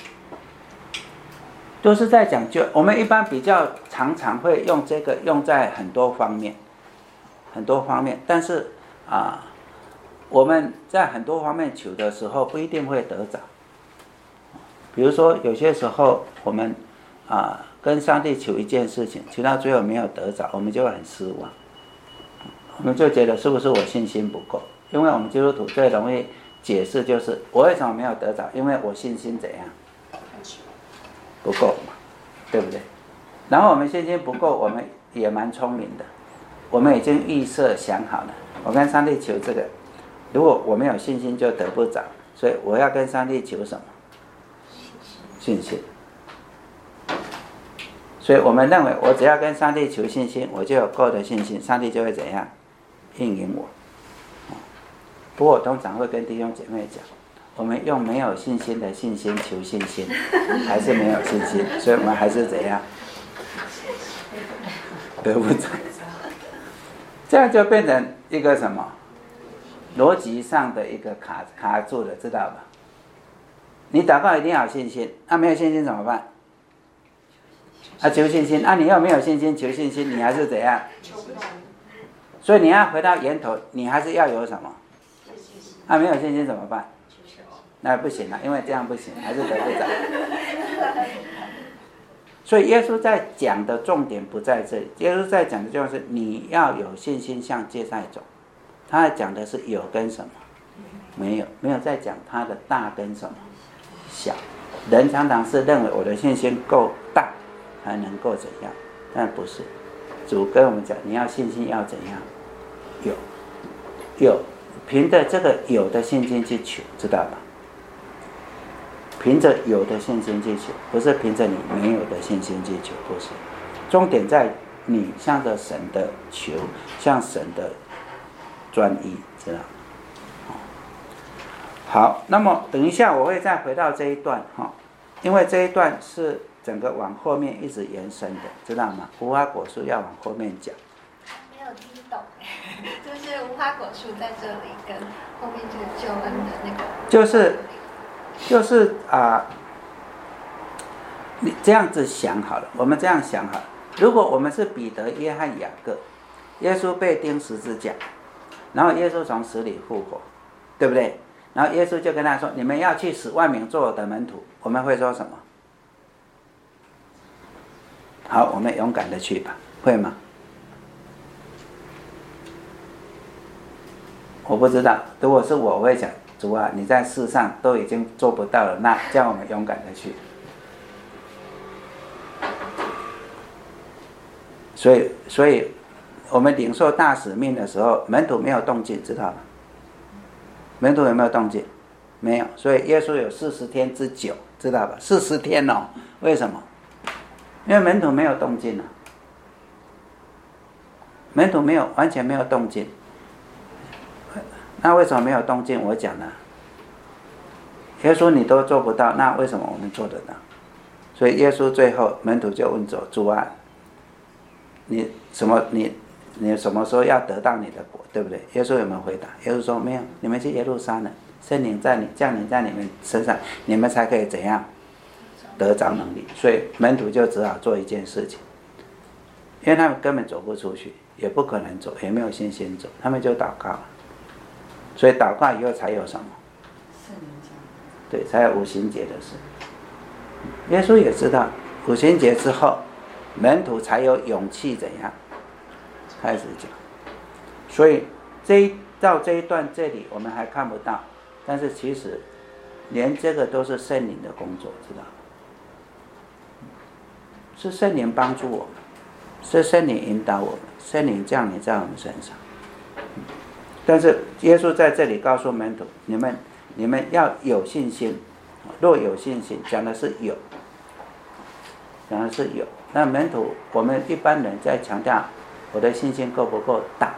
都是在讲救。我们一般比较常常会用这个用在很多方面，很多方面，但是啊，我们在很多方面求的时候不一定会得着。 比如说有些时候我们啊跟上帝求一件事情，求到最后没有得着，我们就会很失望，我们就觉得是不是我信心不够？因为我们基督徒最容易解释就是我为什么没有得着？因为我信心怎样不够嘛，对不对？然后我们信心不够，我们也蛮聪明的，我们已经预设想好了，我跟上帝求这个，如果我没有信心就得不着，所以我要跟上帝求什么？信心。所以我们认为我只要跟上帝求信心，我就有够的信心，上帝就会怎样应允我。不过我通常会跟弟兄姐妹讲，我们用没有信心的信心求信心，还是没有信心，所以我们还是怎样得不着，这样就变成一个什么逻辑上的一个卡卡住了，知道吧？你祷告一定要有信心，那、啊、没有信心怎么办？啊，求信心，啊，你要没有信心求信心，你还是怎样？所以你要回到源头，你还是要有什么？啊，没有信心怎么办？那不行了，因为这样不行，还是得不着。所以耶稣在讲的重点不在这里，耶稣在讲的就是你要有信心向芥菜种。他在讲的是有跟什么？没有，没有在讲他的大跟什么小。人常常是认为我的信心够大才能够怎样，但不是。主跟我们讲，你要信心要怎样？有，有，凭着这个有的信心去求，知道吧？凭着有的信心去求，不是凭着你没有的信心去求，不是。重点在你向着神的求，向神的专一，知道吗？好，那么等一下我会再回到这一段哈，因为这一段是整个往后面一直延伸的，知道吗？无花果树要往后面讲。 没有听懂，就是无花果树在这里跟后面这个救恩的那个， 就是就是啊、呃，你这样子想好了，我们这样想好了，如果我们是彼得、约翰、雅各，耶稣被钉十字架，然后耶稣从死里复活，对不对？然后耶稣就跟他说：“你们要去使万民做我的门徒。”我们会说什么？好，我们勇敢的去吧，会吗？我不知道，如果是我，我会讲：主啊，你在世上都已经做不到了，那叫我们勇敢的去。所以，所以我们领受大使命的时候，门徒没有动静，知道吗？门徒有没有动静？没有，所以耶稣有四十天之久，知道吧？四十天哦，为什么？因为门徒没有动静啊，门徒没有完全没有动静。那为什么没有动静？我讲了，耶稣你都做不到，那为什么我们做得到？所以耶稣最后门徒就问主：主啊，你什么你你什么时候要得到你的国，对不对？耶稣有没有回答？耶稣说没有，你们去耶路撒冷，圣灵在你降临在你们身上，你们才可以怎样得着能力。所以门徒就只好做一件事情，因为他们根本走不出去，也不可能走，也没有信心走，他们就祷告了。所以祷告以后才有什么？对，才有五旬节的事。耶稣也知道五旬节之后，门徒才有勇气怎样开始讲。所以这一到这一段这里我们还看不到，但是其实连这个都是圣灵的工作，知道吗？是圣灵帮助我们，是圣灵引导我们，圣灵降临在我们身上。但是耶稣在这里告诉门徒：你们你们要有信心，若有信心，讲的是有，讲的是有。那门徒，我们一般人在强调我的信心够不够大，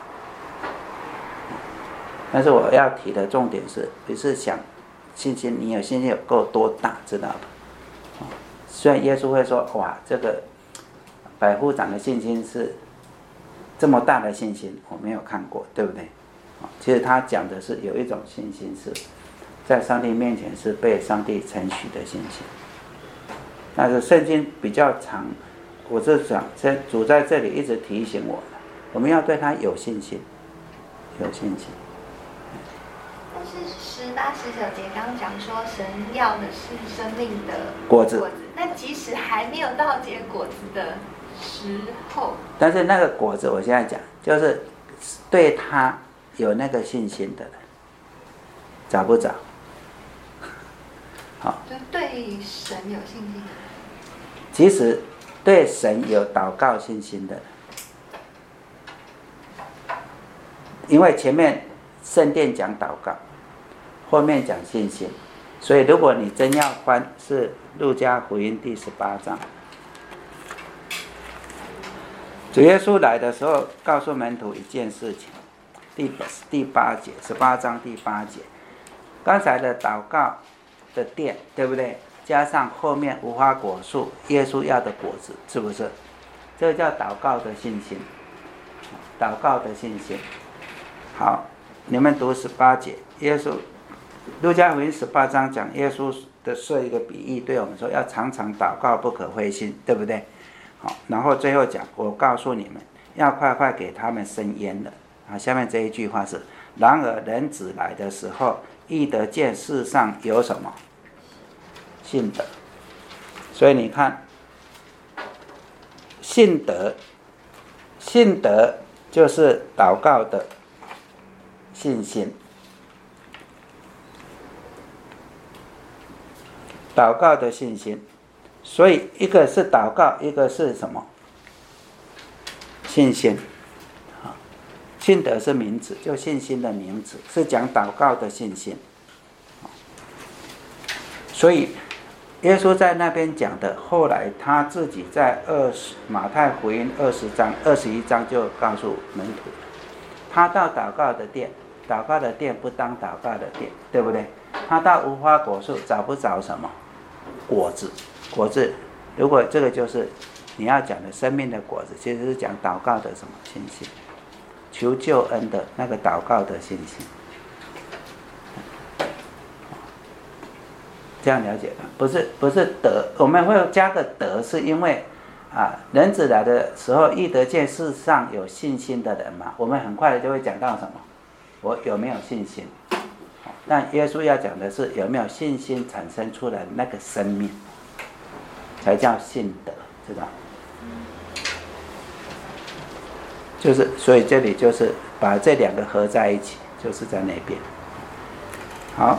但是我要提的重点是，不是想信心，你有信心有够多大，知道吧？虽然耶稣会说：哇，这个百夫长的信心是这么大的信心，我没有看过，对不对？其实他讲的是有一种信心是在上帝面前是被上帝承许的信心。但是圣经比较长，我是想主在这里一直提醒我们，我们要对他有信心，有信心。 但就是十八、十九节刚刚讲说，神要的是生命的果子。 果子，那即使还没有到结果子的时候， 但是那个果子，我现在讲，就是对他有那个信心的人，找不找？好， 就对神有信心的人， 其实对神有祷告信心的人，因为前面圣殿讲祷告，后面讲信心，所以如果你真要翻，是路加福音第十八章。主耶稣来的时候，告诉门徒一件事情，第第八节，十八章第八节，刚才的祷告的殿，对不对？加上后面无花果树，耶稣要的果子，是不是？这个叫祷告的信心，祷告的信心。好，你们读十八节，耶稣，路加福音十八章讲耶稣的设一个比喻，对我们说要常常祷告，不可灰心，对不对？好，然后最后讲，我告诉你们，要快快给他们生烟了。啊，下面这一句话是：然而人子来的时候，亦得见世上有什么信德。所以你看，信德，信德就是祷告的信心，祷告的信心。所以一个是祷告，一个是什么？信心。信德是名词，就信心的名词，是讲祷告的信心。所以耶稣在那边讲的，后来他自己在二十马太福音二十章二十一章就告诉门徒，他到祷告的殿，祷告的殿不当祷告的殿，对不对？他到无花果树找不着什么果子，果子，如果这个就是你要讲的生命的果子，其实是讲祷告的什么信心，求救恩的那个祷告的信心。这样了解吧？不是不是德，我们会加个德，是因为啊，人子来的时候，亦得见世上有信心的人嘛。我们很快的就会讲到什么？我有没有信心？但耶稣要讲的是有没有信心产生出来的那个生命，才叫信德，知道？就是所以这里就是把这两个合在一起，就是在那边。好。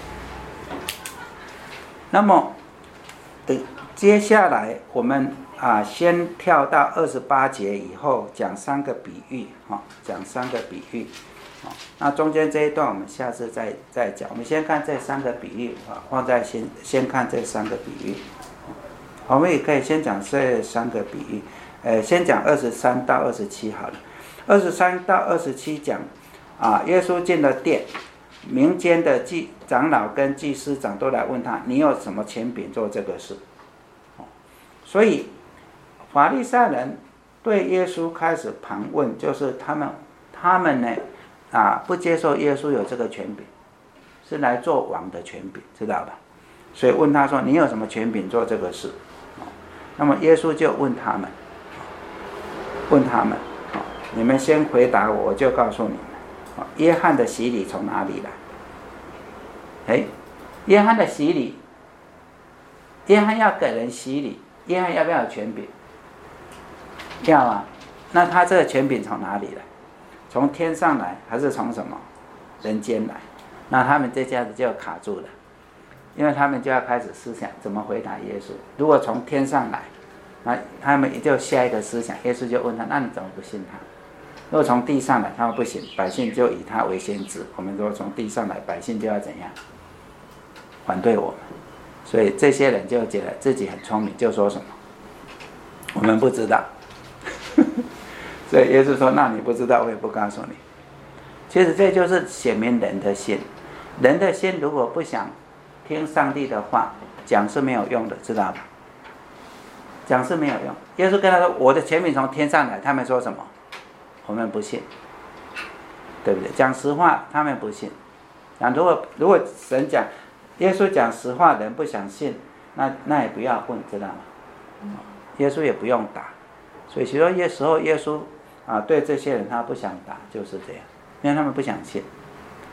那么，等接下来我们啊，先跳到二十八节以后，讲三个比喻，哈、哦，讲三个比喻，哦，那中间这一段我们下次再再讲。我们先看这三个比喻，啊，放在先先看这三个比喻，我们也可以先讲这三个比喻，呃，先讲二十三到二十七好了。二十三到二十七讲啊，耶稣进了殿。民间的祭长老跟祭司长都来问他，你有什么权柄做这个事？所以法利赛人对耶稣开始盘问，就是他们他们呢啊不接受耶稣有这个权柄，是来做王的权柄，知道吧？所以问他说，你有什么权柄做这个事？那么耶稣就问他们，问他们，你们先回答我，我就告诉你们。约翰的洗礼从哪里来？哎，约翰的洗礼，约翰要给人洗礼，约翰要不要有权柄？要啊。那他这个权柄从哪里来？从天上来，还是从什么人间来？那他们这下子就卡住了，因为他们就要开始思想怎么回答耶稣。如果从天上来，那他们也就下一个思想，耶稣就问他，那你怎么不信他？如果从地上来，他们不行，百姓就以他为先知。我们说从地上来，百姓就要怎样？反对我们。所以这些人就觉得自己很聪明，就说什么？我们不知道。所以耶稣说：“那你不知道，我也不告诉你。”其实这就是显明人的心。人的心如果不想听上帝的话，讲是没有用的，知道吧？讲是没有用。耶稣跟他说：“我的权柄从天上来。”他们说什么？我们不信，对不对？讲实话，他们不信。那如果如果神讲，耶稣讲实话，人不想信，那那也不要问，知道吗？耶稣也不用打。所以其实有时候耶稣啊，对这些人他不想打，就是这样，因为他们不想信。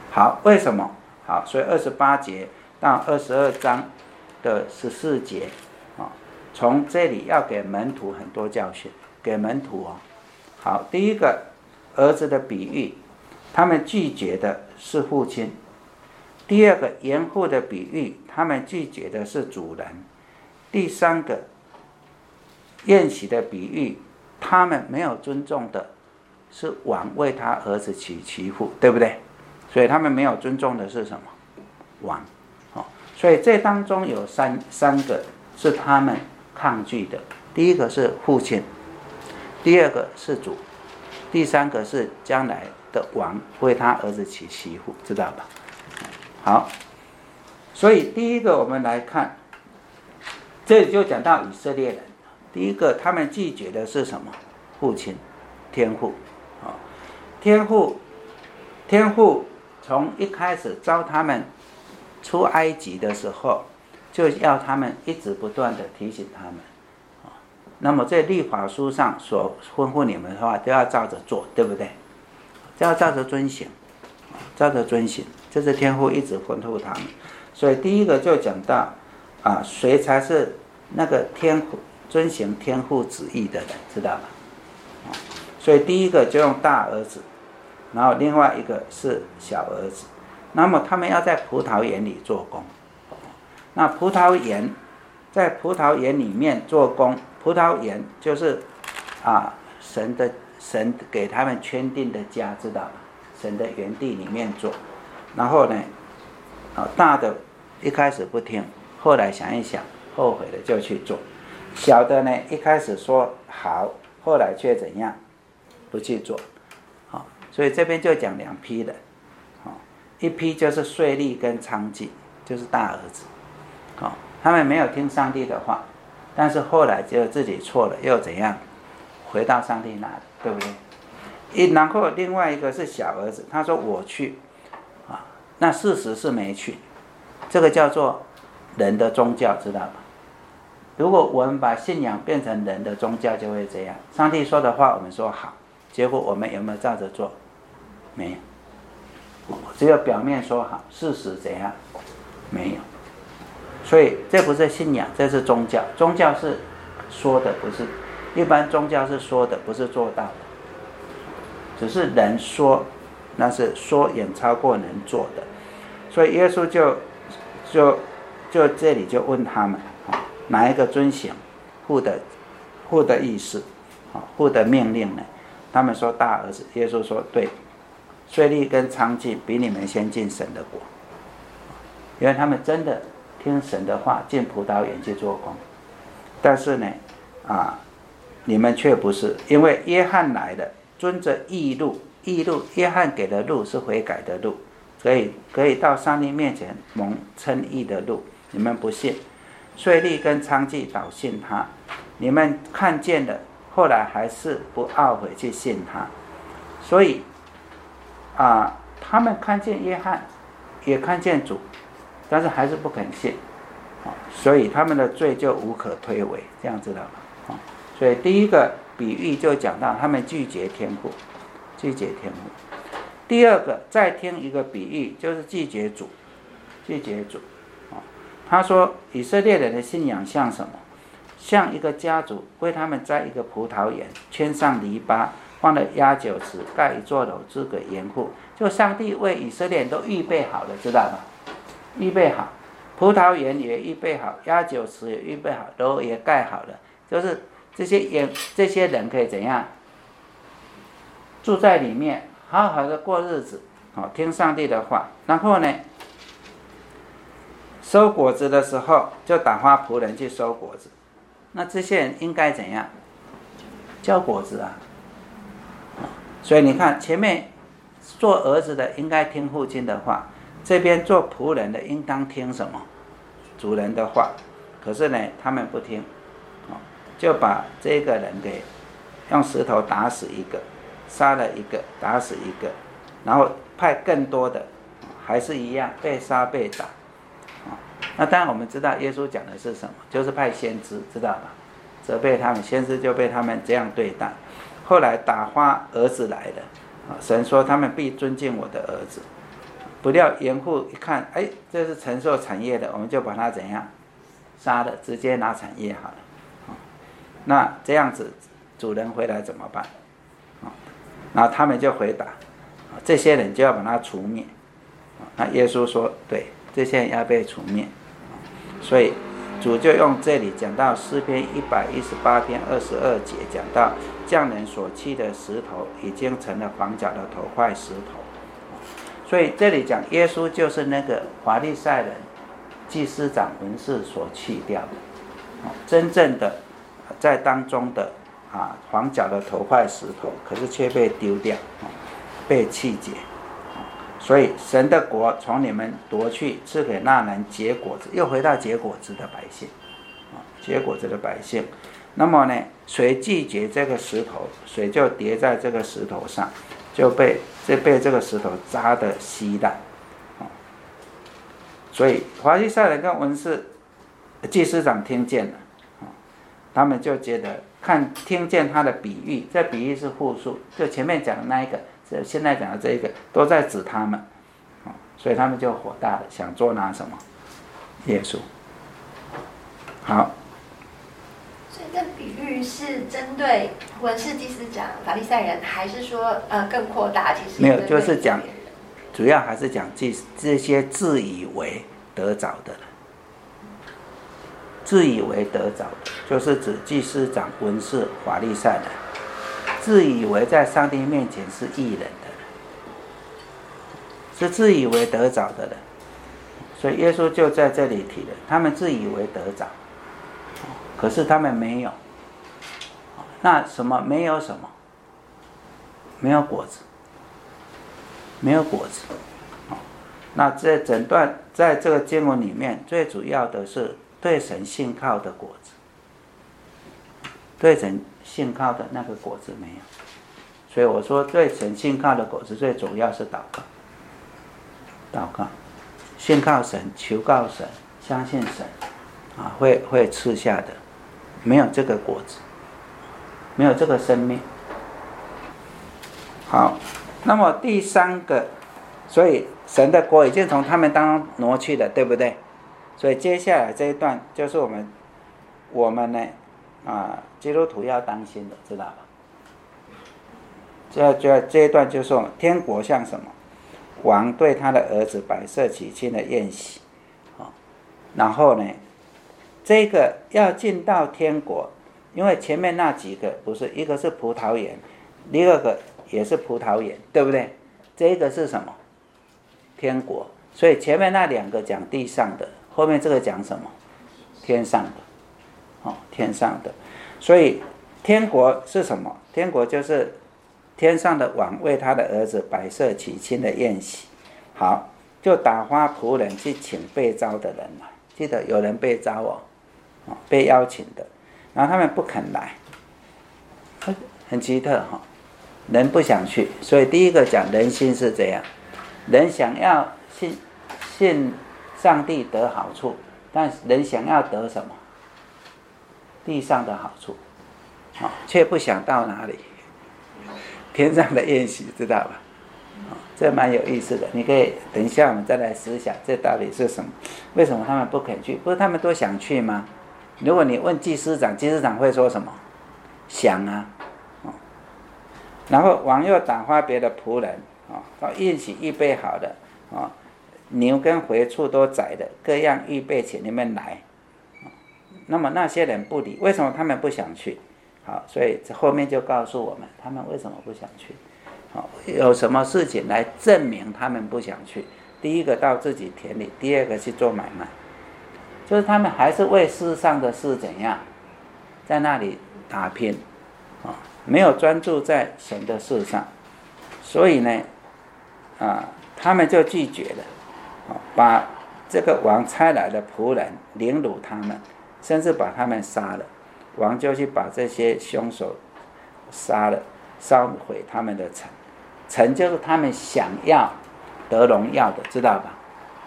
好，为什么？好，所以二十八节到二十二章的十四节，啊，从这里要给门徒很多教训，给门徒哦。好，第一个儿子的比喻，他们拒绝的是父亲；第二个严父的比喻，他们拒绝的是主人；第三个宴席的比喻，他们没有尊重的是王为他儿子娶媳妇，对不对？所以他们没有尊重的是什么？王。哦，所以这当中有三三个是他们抗拒的，第一个是父亲，第二个是主，第三个是将来的王为他儿子娶媳妇，知道吧？好，所以第一个我们来看，这里就讲到以色列人，第一个他们拒绝的是什么？父亲，天父。哦，天父，天父从一开始招他们出埃及的时候，就要他们一直不断的提醒他们。那么在律法书上所吩咐你们的话，都要照着做，对不对？都要照着遵行，照着遵行，这是天父一直吩咐他们。所以第一个就讲到啊，谁才是那个天父遵行天父旨意的人，知道吧？所以第一个就用大儿子，然后另外一个是小儿子。那么他们要在葡萄园里做工，那葡萄园在葡萄园里面做工，葡萄园就是啊神的神给他们圈定的家，知道吧？神的园地里面做，然后呢，啊大的一开始不听，后来想一想，后悔了就去做；小的呢，一开始说好，后来却怎样？不去做。好，所以这边就讲两批人，好，一批就是税吏跟娼妓，就是大儿子，好，他们没有听上帝的话，但是后来觉得自己错了，又怎样？回到上帝那里，对不对？一然后另外一个是小儿子，他说我去，啊，那事实是没去，这个叫做人的宗教，知道吧？如果我们把信仰变成人的宗教，就会这样。上帝说的话，我们说好，结果我们有没有照着做？没有，只有表面说好，事实怎样？没有。所以这不是信仰，这是宗教。宗教是说的，不是一般宗教是说的，不是做到的。只是人说，那是说远超过能做的。所以耶稣就就就这里就问他们，哪一个遵行父的父的意思，父的命令呢？他们说大儿子。耶稣说对，税吏跟娼妓比你们先进神的国，因为他们真的听神的话，进葡萄园去做工。但是呢，啊，你们却不是，因为约翰来了，遵着义路，义路约翰给的路是悔改的路，可以可以到上帝面前蒙称义的路，你们不信。税吏跟娼妓倒信他，你们看见了，后来还是不懊悔去信他。所以啊，他们看见约翰，也看见主，但是还是不肯信，所以他们的罪就无可推诿，这样知道吗？所以第一个比喻就讲到他们拒绝天父，拒绝天父。第二个再听一个比喻，就是拒绝主，拒绝主。他说以色列人的信仰像什么？像一个家族为他们栽一个葡萄园，圈上篱笆，放了压酒池，盖一座楼支给严户。就上帝为以色列人都预备好了，知道吗？预备好，葡萄园也预备好，压酒池也预备好，楼也盖好了，就是这些严这些人可以怎样住在里面，好好的过日子，好听上帝的话。然后呢，收果子的时候就打发仆人去收果子。那这些人应该怎样？交果子啊！所以你看，前面做儿子的应该听父亲的话，这边做仆人的应当听什么？主人的话。可是呢，他们不听，就把这个人给用石头打死一个，杀了一个，打死一个，然后派更多的，还是一样被杀被打。那当然我们知道耶稣讲的是什么，就是派先知，知道吧？责备他们，先知就被他们这样对待。后来打发儿子来了，神说他们必尊敬我的儿子。 不料严户一看，哎，这是承受产业的，我们就把它怎样杀了，直接拿产业好了。那这样子主人回来怎么办？然后他们就回答，这些人就要把它除灭。那耶稣说，对，这些人要被除灭。所以主就用这里讲到诗篇一百一十八篇二十二节，讲到匠人所砌的石头已经成了房角的头块石头。所以这里讲耶稣就是那个法利赛人、祭司长、文士所弃掉的，真正的在当中的啊房角的头块石头，可是却被丢掉，被弃绝。所以神的国从你们夺去，赐给那人结果子，又回到结果子的百姓，结果子的百姓。那么呢，谁拒绝这个石头，谁就跌在这个石头上，就被就被这个石头扎得稀烂。所以法利赛人跟文士、祭司长听见了，他们就觉得看听见他的比喻，这比喻是复数，就前面讲的那一个，现在讲的这一个都在指他们，所以他们就火大了，想捉拿什么？耶稣。好。 所以这比喻是针对文士、祭司长、法利赛人，还是说呃更扩大？其实没有，就是讲，主要还是讲这这些自以为得着的人，自以为得着的，就是指祭司长、文士、法利赛人，自以为在上帝面前是义人的人，是自以为得着的人。所以耶稣就在这里提了，他们自以为得着，可是他们没有。那什么没有什么？没有果子，没有果子。那这整段在这个经文里面，最主要的是对神信靠的果子，对神信靠的那个果子没有。所以我说，对神信靠的果子最主要是祷告，祷告，信靠神，求告神，相信神，啊，会会赐下的。没有这个果子，没有这个生命。好，那么第三个，所以神的国已经从他们当中挪去了，对不对？所以接下来这一段就是我们我们呢啊基督徒要当心的，知道吧？这这这一段就是天国像什么？王对他的儿子摆设娶亲的宴席，然后呢，这个要进到天国，因为前面那几个不是，一个是葡萄园，第二个也是葡萄园，对不对？这个是什么？天国。所以前面那两个讲地上的，后面这个讲什么？天上的，哦，天上的。所以天国是什么？天国就是天上的王为他的儿子摆设娶亲的宴席。好，就打发仆人去请被召的人来。记得有人被召哦，哦被邀请的，然后他们不肯来，很奇特哈、哦，人不想去。所以第一个讲人心是这样，人想要信信上帝得好处，但人想要得什么？地上的好处，哦，却不想到哪里？天上的宴席，知道吧？哦，这蛮有意思的。你可以等一下我们再来思想，这到底是什么？为什么他们不肯去？不是他们都想去吗？如果你问祭司长，祭司长会说什么？想啊。哦，然后王又打发别的仆人，哦，到宴席预备好的，哦，牛跟肥畜都宰的，各样预备请你们来。哦，那么那些人不理，为什么他们不想去？好，所以后面就告诉我们，他们为什么不想去？好，有什么事情来证明他们不想去？第一个到自己田里，第二个去做买卖，就是他们还是为世上的事怎样，在那里打拼，啊，没有专注在神的事上，所以呢，啊，他们就拒绝了，啊，把这个王差来的仆人凌辱他们，甚至把他们杀了。王就去把这些凶手杀了，烧毁他们的城。城就是他们想要得荣耀的，知道吧？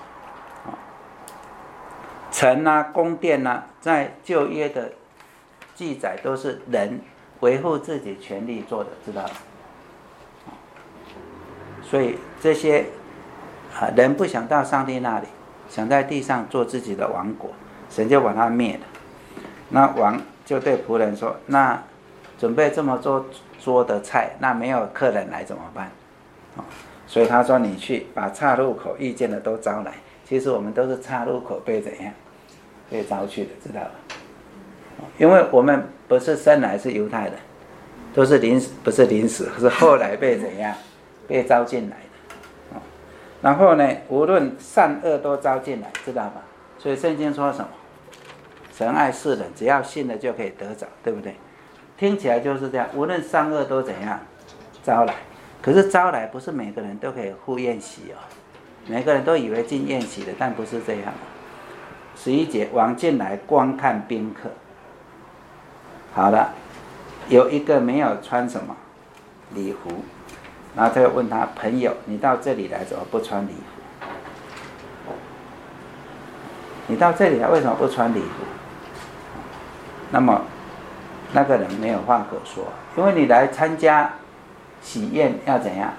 城啊，宫殿啊，在旧约的记载都是人维护自己权利做的，知道吧？所以这些啊，人不想到上帝那里，想在地上做自己的王国，神就把他灭了。那王就对仆人说，那准备这么多桌的菜，那没有客人来怎么办？哦，所以他说你去把岔路口遇见的都招来。其实我们都是岔路口被怎样被招去的，知道吧？因为我们不是生来是犹太人，都是临时，不是临时，是后来被怎样被招进来的。然后呢，无论善恶都招进来，知道吧？所以圣经说什么？神爱世人，只要信了就可以得着，对不对？听起来就是这样，无论善恶都怎样招来。可是招来不是每个人都可以赴宴席哦，每个人都以为进宴席的，但不是这样。十一节，王进来观看宾客。好了，有一个没有穿什么礼服，然后他就问他朋友，你到这里来怎么不穿礼服？你到这里来为什么不穿礼服？那么那个人没有话可说，因为你来参加喜宴要怎样？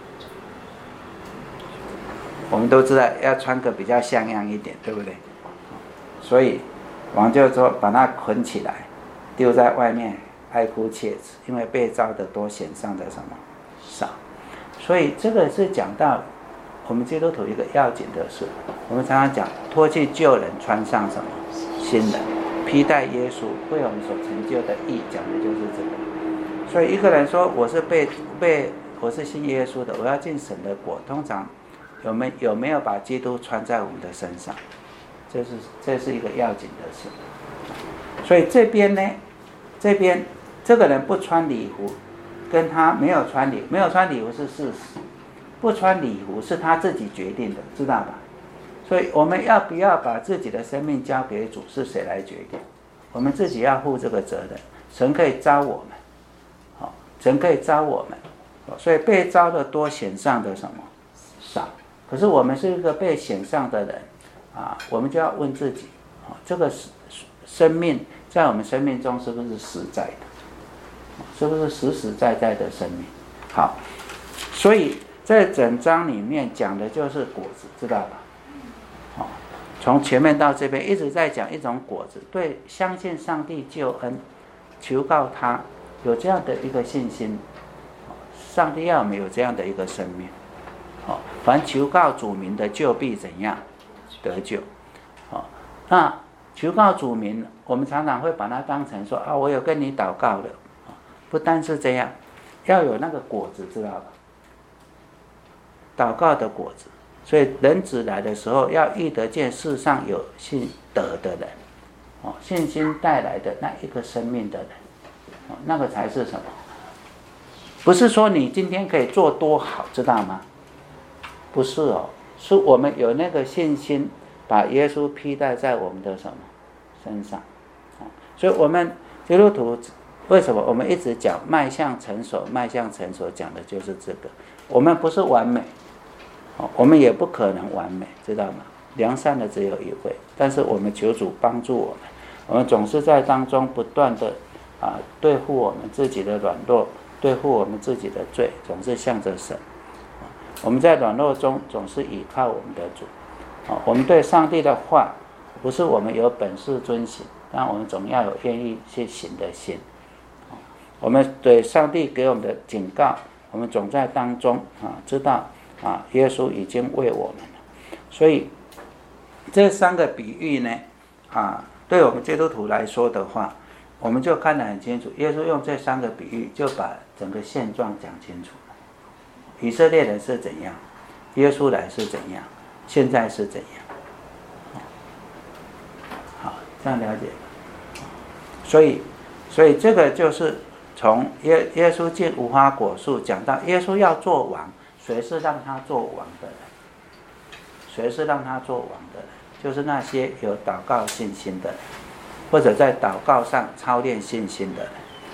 我们都知道要穿个比较像样一点，对不对？所以王就说把他捆起来，丢在外面哀哭切齿，因为被招的多，显上的什么少。所以这个是讲到我们基督徒一个要紧的事。我们常常讲脱去旧人，穿上什么新人，披戴耶稣为我们所成就的义，讲的就是这个。所以一个人说我是被被我是信耶稣的，我要进神的国，通常有没有没有把基督穿在我们的身上？这是这是一个要紧的事。所以这边呢，这边这个人不穿礼服，跟他没有穿礼没有穿礼服是事实，不穿礼服是他自己决定的，知道吧？所以我们要不要把自己的生命交给主，是谁来决定？我们自己要负这个责任。神可以招我们，好，神可以招我们，所以被招的多，显上的什么少。可是我们是一个被显上的人啊，我们就要问自己，这个生命在我们生命中是不是实在的？是不是实实在在的生命？好，所以在整章里面讲的就是果子，知道吧？好，从前面到这边一直在讲一种果子，对相信上帝救恩，求告他有这样的一个信心，上帝要我们有这样的一个生命。好，凡求告主名的，就必怎样得救。好，那求告主名，我们常常会把它当成说啊，我有跟你祷告的，不单是这样，要有那个果子，知道吧？祷告的果子。所以人子来的时候，要遇得见世上有信德的人，哦，信心带来的那一个生命的人，哦，那个才是什么？不是说你今天可以做多好，知道吗？不是哦，是我们有那个信心，把耶稣披戴在我们的什么身上。哦，所以我们基督徒为什么我们一直讲迈向成熟，迈向成熟，讲的就是这个。我们不是完美。我们也不可能完美，知道吗？良善的只有一位，但是我们求主帮助我们，我们总是在当中不断的啊对付我们自己的软弱，对付我们自己的罪，总是向着神。我们在软弱中总是依靠我们的主。我们对上帝的话，不是我们有本事遵行，但我们总要有愿意去行的心。我们对上帝给我们的警告，我们总在当中啊知道。啊，耶稣已经为我们了，所以这三个比喻呢，啊，对我们基督徒来说的话，我们就看得很清楚。耶稣用这三个比喻，就把整个现状讲清楚了。以色列人是怎样，耶稣来是怎样，现在是怎样。好，这样了解。所以，所以这个就是从耶耶稣进无花果树讲到耶稣要做王。谁是让他做王的人？谁是让他做王的人？就是那些有祷告信心的人，或者在祷告上操练信心的人。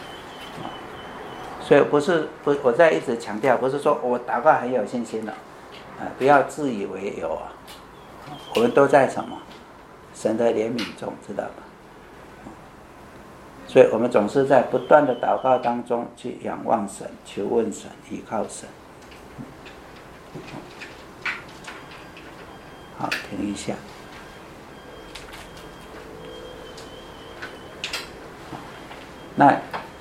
所以不是不，我在一直强调，不是说我祷告很有信心了，啊，不要自以为有啊。我们都在什么？神的怜悯中，知道吧？所以我们总是在不断的祷告当中去仰望神、求问神、依靠神。 停一下。那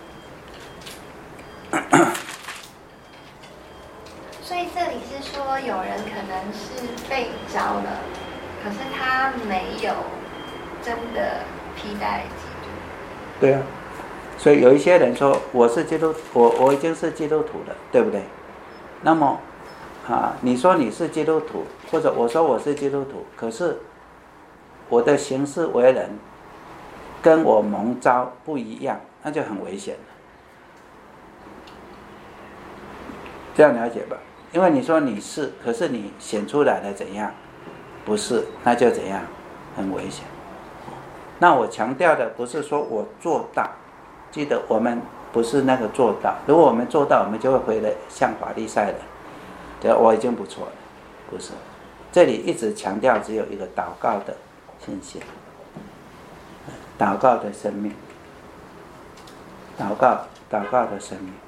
所以这里是说，有人可能是被招了，可是他没有真的披戴基督。 对啊，所以有一些人说我是基督，我我已经是基督徒了，对不对？那么啊，你说你是基督徒，或者我说我是基督徒，可是我的行事为人跟我蒙召不一样，那就很危险了。这样了解吧？因为你说你是，可是你显出来的怎样？不是，那就怎样？很危险。那我强调的不是说我做到，记得我们不是那个做到。如果我们做到，我们就会回来像法利赛人，对，我已经不错了，不是。这里一直强调只有一个祷告的信心，祷告的生命，祷告，祷告的生命。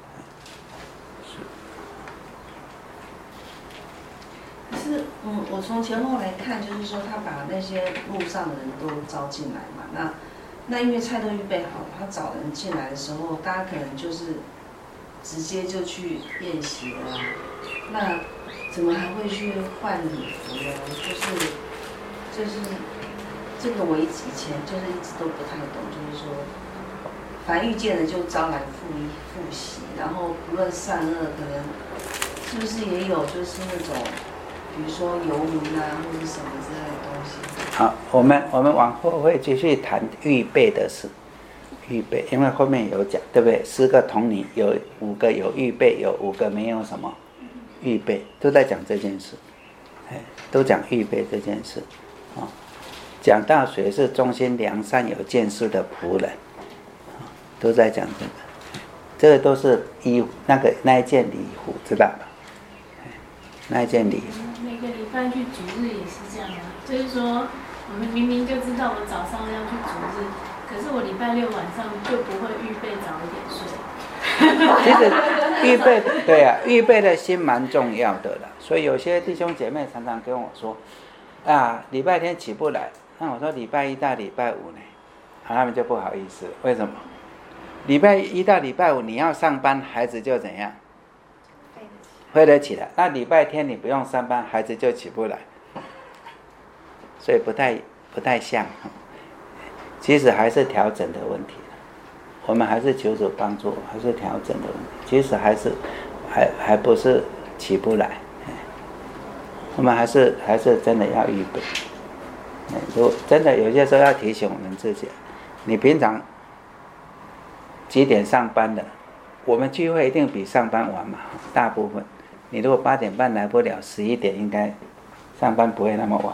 可是，嗯，我从前后来看，就是说他把那些路上的人都招进来嘛。那那因为菜都预备好了，他找人进来的时候，大家可能就是直接就去宴席了、啊。那怎么还会去换礼服呢？就是就是这个我以前就是一直都不太懂，就是说，凡遇见的就招来赴一赴席，然后不论善恶，可能是不是也有就是那种。比如说游民啊，或者什么之类的东西。 好，我们我们往后会继续谈预备的事，预备，因为后面有讲，对不对？十个童女有五个有预备，有五个没有什么预备，都在讲这件事，哎，都讲预备这件事，啊、哦，讲到谁是忠心良善有见识的仆人，啊、哦，都在讲这个，这个都是衣那个那一件礼服，知道吧？那一件礼服。 每个礼拜去主日也是这样啊，就是说我们明明就知道我早上要去主日，可是我礼拜六晚上就不会预备早一点睡。 其实预备对啊，预备的心蛮重要的了。所以有些弟兄姐妹常常跟我说，啊，礼拜天起不来，那我说礼拜一到礼拜五呢，啊，他们就不好意思，为什么？礼拜一到礼拜五你要上班，孩子就怎样？会得起来，那礼拜天你不用上班，孩子就起不来，所以不太不太像。其实还是调整的问题，我们还是求主帮助，还是调整的问题。其实还是还还不是起不来，我们还是还是真的要预备。如果真的有些时候要提醒我们自己，你平常几点上班的？我们聚会一定比上班晚嘛，大部分。你如果八点半来不了，十一点应该上班不会那么晚。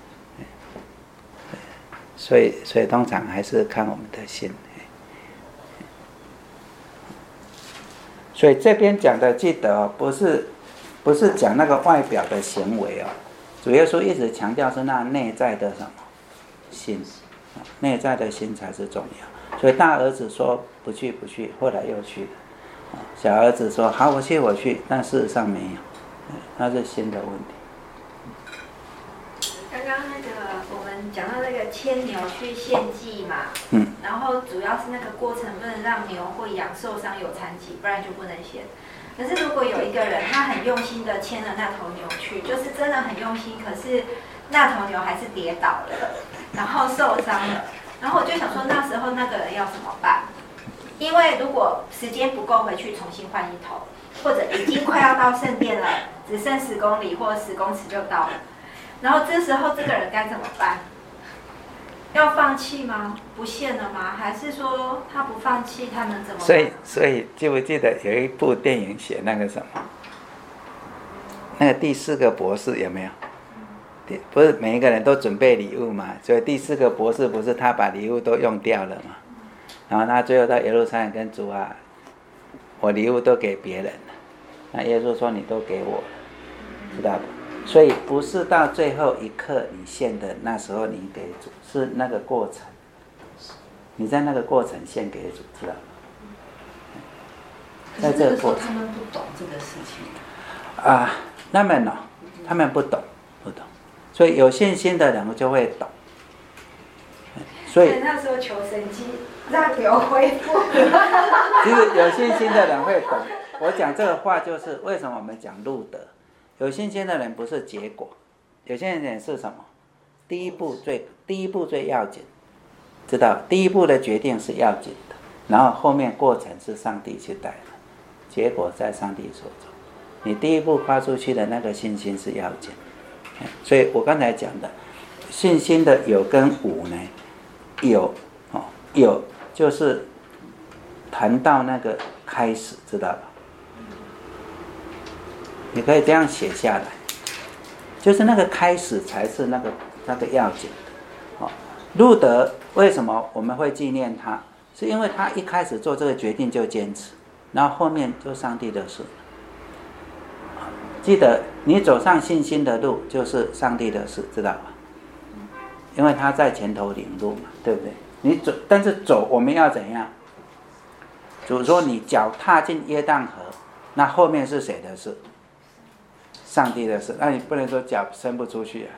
所以，所以通常还是看我们的心。所以这边讲的，记得哦，不是不是讲那个外表的行为哦，主耶稣一直强调是那内在的什么心，内在的心才是重要。所以大儿子说不去不去，后来又去了。小儿子说好我去我去，但事实上没有，那是心的问题。 刚刚那个我们讲到那个牵牛去献祭嘛， 嗯， 然后主要是那个过程不能让牛或羊受伤有残疾，不然就不能献。可是如果有一个人他很用心的牵了那头牛去，就是真的很用心，可是那头牛还是跌倒了，然后受伤了，然后我就想说那时候那个人要怎么办？因为如果时间不够回去重新换一头，或者已经快要到圣殿了，只剩十公里或十公尺就到了，然后这时候这个人该怎么办？要放弃吗？不献了吗？还是说他不放弃，他能怎么办？ 所以，所以记不记得有一部电影写那个什么？那个第四个博士有没有？不是每一个人都准备礼物嘛？所以第四个博士不是他把礼物都用掉了嘛？然后他最后到耶路撒冷跟主啊，我礼物都给别人了。那耶稣说你都给我了，知道吧？所以不是到最后一刻你献的，那时候你给主，是那个过程，你在那个过程献给主，知道吗？ 可是这个时候他们不懂这个事情啊，他们哦，他们不懂，不懂， 所以有信心的人就会懂。所以那时候求神迹，让有恢复。 其实有信心的人会懂。我讲这个话就是为什么我们讲路德，有信心的人不是结果，有信心的人是什么？第一步最第一步最要紧，知道？第一步的决定是要紧的，然后后面过程是上帝去带的，结果在上帝手中。你第一步跨出去的那个信心是要紧。所以我刚才讲的信心的有跟无呢，有哦有就是谈到那个开始，知道吧？你可以这样写下来，就是那个开始才是那个那个要紧的。哦，路德为什么我们会纪念他？是因为他一开始做这个决定就坚持，然后后面就上帝的事。记得你走上信心的路就是上帝的事，知道吧？因为他在前头领路嘛，对不对？你走，但是走我们要怎样？主说你脚踏进约旦河，那后面是谁的事？上帝的事。那你不能说脚伸不出去啊，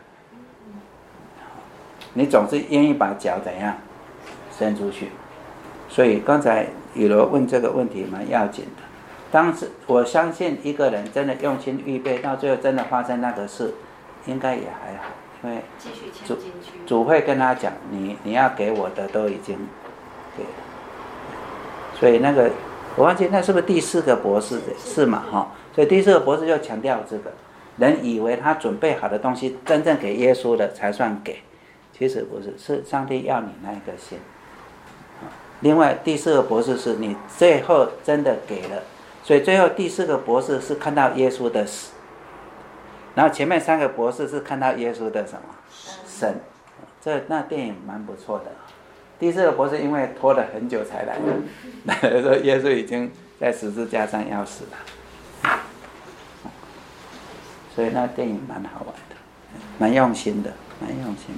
你总是愿意把脚怎样伸出去。所以刚才雨柔问这个问题蛮要紧的。当时我相信一个人真的用心预备，到最后真的发生那个事，应该也还好，因为主主会跟他讲，你你要给我的都已经给了。所以那个我忘记那是不是第四个博士是嘛哈？所以第四个博士就强调这个，人以为他准备好的东西真正给耶稣的才算给，其实不是，是上帝要你那个心。另外第四个博士是你最后真的给了。所以最后第四个博士是看到耶稣的死，然后前面三个博士是看到耶稣的什么生。这那电影蛮不错的。第四个博士因为拖了很久才来，来的时候耶稣已经在十字架上要死了，所以那电影蛮好玩的，蛮用心的，蛮用心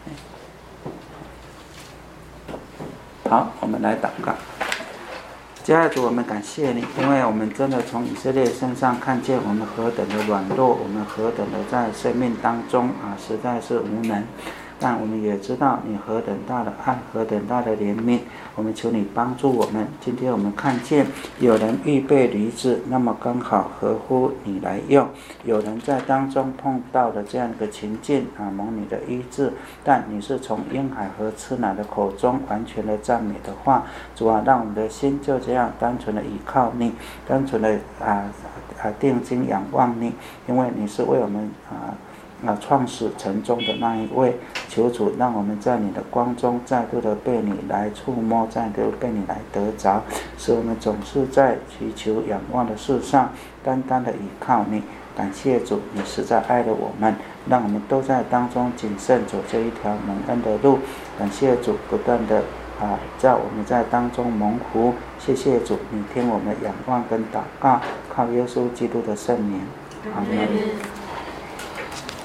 的。好，我们来祷告。亲爱的主，我们感谢你，因为我们真的从以色列身上看见我们何等的软弱，我们何等的在生命当中啊，实在是无能。但我们也知道你何等大的爱，何等大的怜悯，我们求你帮助我们。今天我们看见有人预备驴子，那么刚好合乎你来用；有人在当中碰到了这样一个情境啊，蒙你的医治，但你是从婴孩和吃奶的口中完全的赞美的话，主啊，让我们的心就这样单纯的依靠你，单纯的啊啊定睛仰望你，因为你是为我们啊。啊，创始成终的那一位，求主让我们在你的光中再度的被你来触摸，再度被你来得着，使我们总是在祈求仰望的事上单单的依靠你。感谢主，你实在爱了我们，让我们都在当中谨慎走这一条蒙恩的路。感谢主不断的啊，叫我们在当中蒙福。谢谢主，你听我们仰望跟祷告，靠耶稣基督的圣名，阿们。